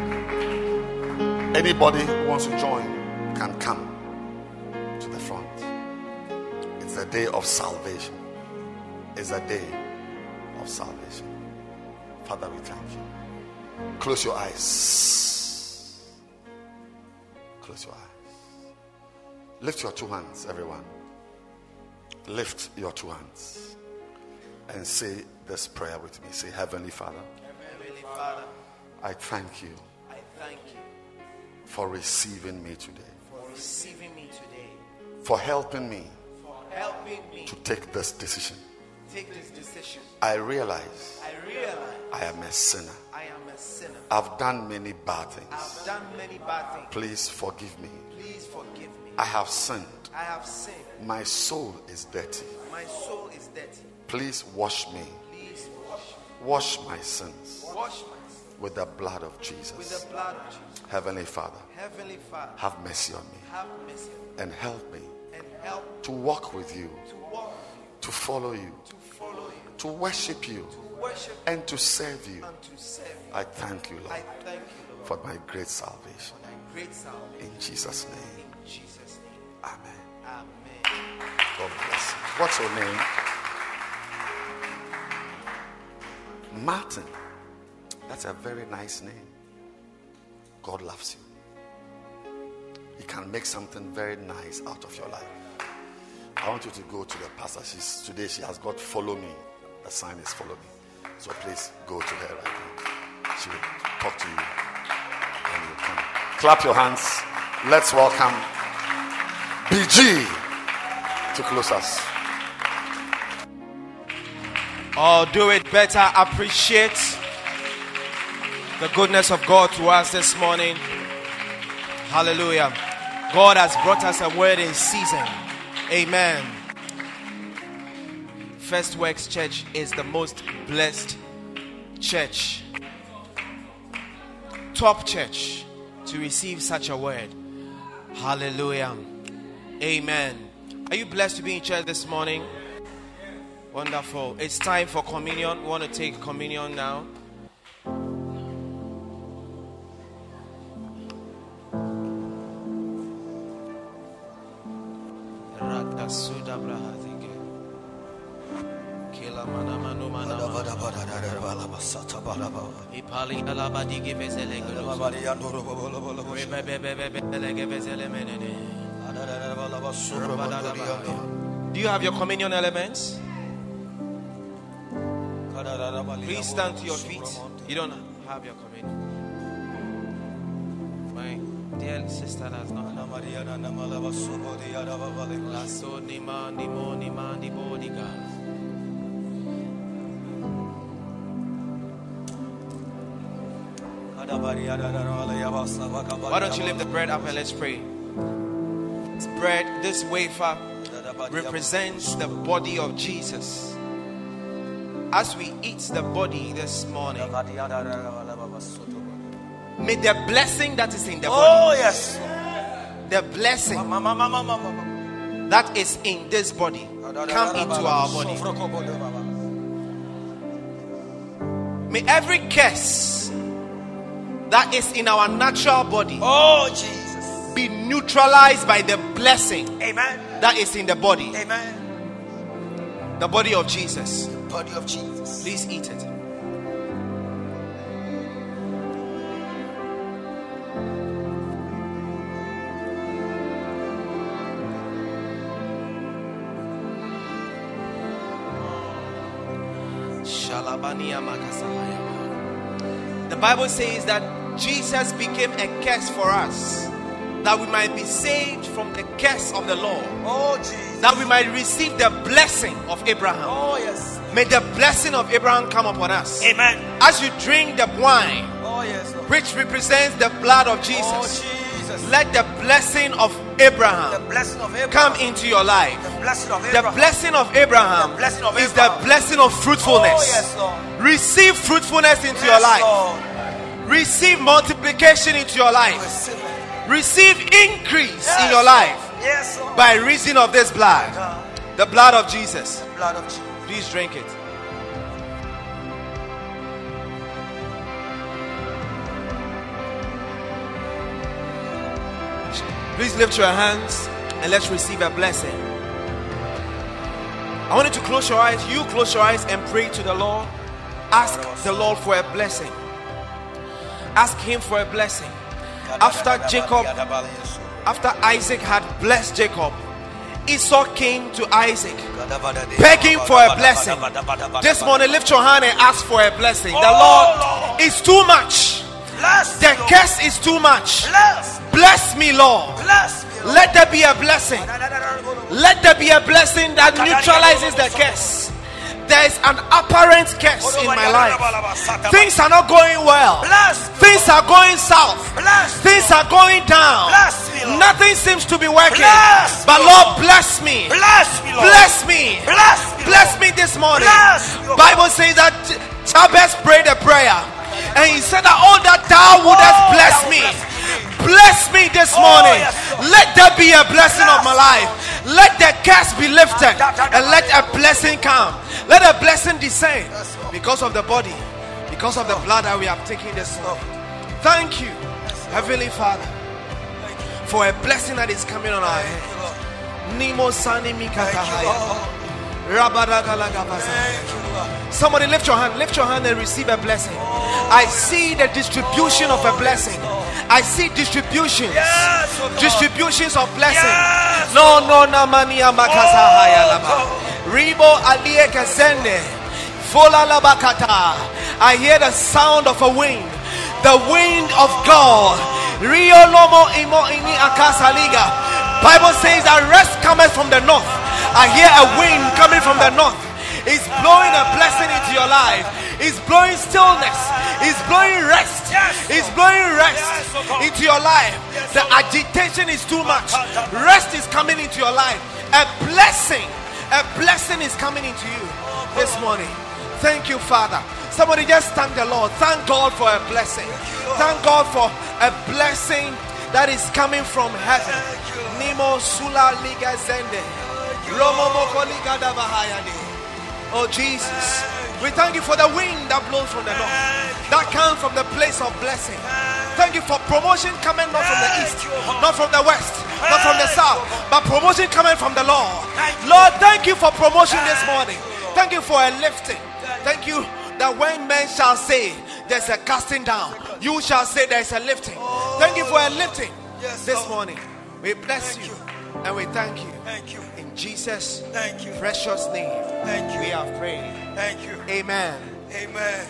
Anybody who wants to join can come to the front. It's a day of salvation. It's a day of salvation. Father, we thank you. Close your eyes. Close your eyes. Lift your two hands, everyone. Lift your two hands and say this prayer with me. Say, Heavenly Father, Heavenly Father, I thank you I thank you for receiving me today, for receiving me today, for helping me for helping me to take this decision. take this decision. I realize I realize I am a sinner. I am a sinner. I've done many bad I've things. done many bad things. Please forgive me. Please forgive me. I have sinned. I have sinned. My soul is dirty. My soul is dirty. Please wash me. Please wash me. Wash my sins Wash my sins with the blood of with Jesus. the blood of Jesus. Heavenly Father, Heavenly Father, have mercy on me have mercy and help me and help to walk with you, to walk with you, to follow you, to follow you, to worship you, to worship and to serve you. and to serve you. I thank you, I Lord, thank you, Lord, for my great salvation. for thy great salvation. In Jesus' name, In Jesus' name. amen. Amen. God bless you. What's your name? Martin. That's a very nice name. God loves you. He can make something very nice out of your life. I want you to go to the pastor. She's, today she has got follow me. The sign is follow me. So please go to her right now. She will talk to you. And you come. Clap your hands. Let's welcome B G to close us. Oh, do it better. Appreciate the goodness of God to us this morning. Hallelujah. God has brought us a word in season. Amen. First Works Church is the most blessed church, top church to receive such a word. Hallelujah. Amen. Are you blessed to be in church this morning? Wonderful. It's time for communion. We want to take communion now. Do you have your communion elements? Please stand to your feet. You don't have your communion. My dear sister does not have. Why don't you lift the bread up and let's pray? This bread, this wafer represents the body of Jesus. As we eat the body this morning, may the blessing that is in the body, Oh, yes. the blessing that is in this body, come into our body. May every curse that is in our natural body, Oh, Jesus. be neutralized by the blessing Amen. that is in the body, Amen. the body of Jesus. Body of Jesus. Please eat it. The Bible says that Jesus became a curse for us, that we might be saved from the curse of the law, Oh, Jesus. that we might receive the blessing of Abraham. Oh, yes. May the blessing of Abraham come upon us. Amen. As you drink the wine, Oh, yes, Lord. which represents the blood of Oh, Jesus, Jesus. let the blessing of The Abraham blessing of Abraham. come into your life. The blessing of The Abraham. blessing of Abraham The blessing of is Abraham. the blessing of fruitfulness. Oh, yes, Lord. Receive fruitfulness into Yes, your life. Lord. Receive multiplication into your life. Receive it. Receive increase Yes, in your life Yes, Lord. by reason of this blood, the blood of Jesus. Blood of Jesus. Please drink it. Please lift your hands and let's receive a blessing. I want you to close your eyes. You close your eyes and pray to the Lord. Ask the Lord for a blessing. Ask Him for a blessing. After Jacob, after Isaac had blessed Jacob, Esau came to Isaac begging for a blessing. This morning, lift your hand and ask for a blessing. The Lord is too much. Bless The me, Lord. curse is too much. Bless. Bless me, Lord. Bless me, Lord. Let there be a blessing. Let there be a blessing that neutralizes the curse. There is an apparent curse in my life. Things are not going well. Bless. Things are going south. Bless. Things are going down. Bless me, Lord. Nothing seems to be working. Bless. But Lord, bless me. Bless me, Lord. Bless me. Bless me, Bless Lord. me this morning. Bless me, Lord. Bible says that Jabez prayed a prayer, and he said that, oh, that thou wouldest Oh, bless thou me. bless Bless me this Oh, morning. yes, Lord. Let there be a blessing of Bless. my life. Let the curse be lifted, and let a blessing come. Let a blessing descend Yes, Lord. because of the body, because of the blood that we have taken this morning. Thank you, Heavenly Father, for a blessing that is coming on our head. Nimo sani mikatahaya. Rabadagalagabasa. Somebody lift your hand, lift your hand and receive a blessing. I see the distribution of a blessing. I see distributions, Yes, oh God. distributions of blessing. Yes, No, no, no, mani amakasa Oh, hayalaba. God. Ribo aliye kasende. Fola labakata. I hear the sound of a wind, the wind of God. Rio lomo imo ini akasa liga. Bible says that rest cometh from the north. I hear a wind coming from the north. It's blowing a blessing into your life. It's blowing stillness. It's blowing rest. It's blowing rest into your life. The agitation is too much. Rest is coming into your life. A blessing, a blessing is coming into you this morning. Thank you, Father. Somebody just thank the Lord. Thank God for a blessing. Thank God for a blessing that is coming from heaven. Nimo sula liga zende. Romo moko liga davahayade. Oh Jesus, we thank you for the wind that blows from the north, that comes from the place of blessing. Thank you for promotion coming not from the east, not from the west, not from the south, but promotion coming from the Lord. Lord, thank you for promotion this morning. Thank you for a lifting. Thank you that when men shall say there's a casting down, you shall say there's a lifting. Thank you for a lifting this morning. We bless you and we thank you. Thank you. In Jesus' Thank you. precious name, Thank you. we have prayed. Thank you. Amen. Amen.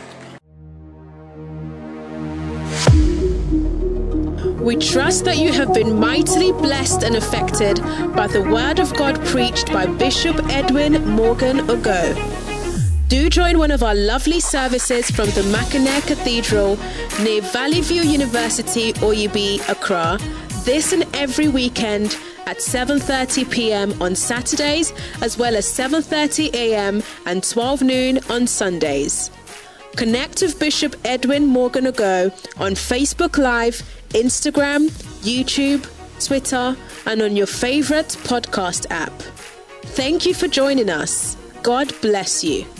We trust that you have been mightily blessed and affected by the word of God preached by Bishop Edwin Morgan Ogo. Do join one of our lovely services from the Mackinac Cathedral near Valley View University, Oyibi, Accra, this and every weekend at seven thirty p.m. on Saturdays, as well as seven thirty a.m. and twelve noon on Sundays. Connect with Bishop Edwin Morgan Ogo on Facebook Live, Instagram, YouTube, Twitter, and on your favorite podcast app. Thank you for joining us. God bless you.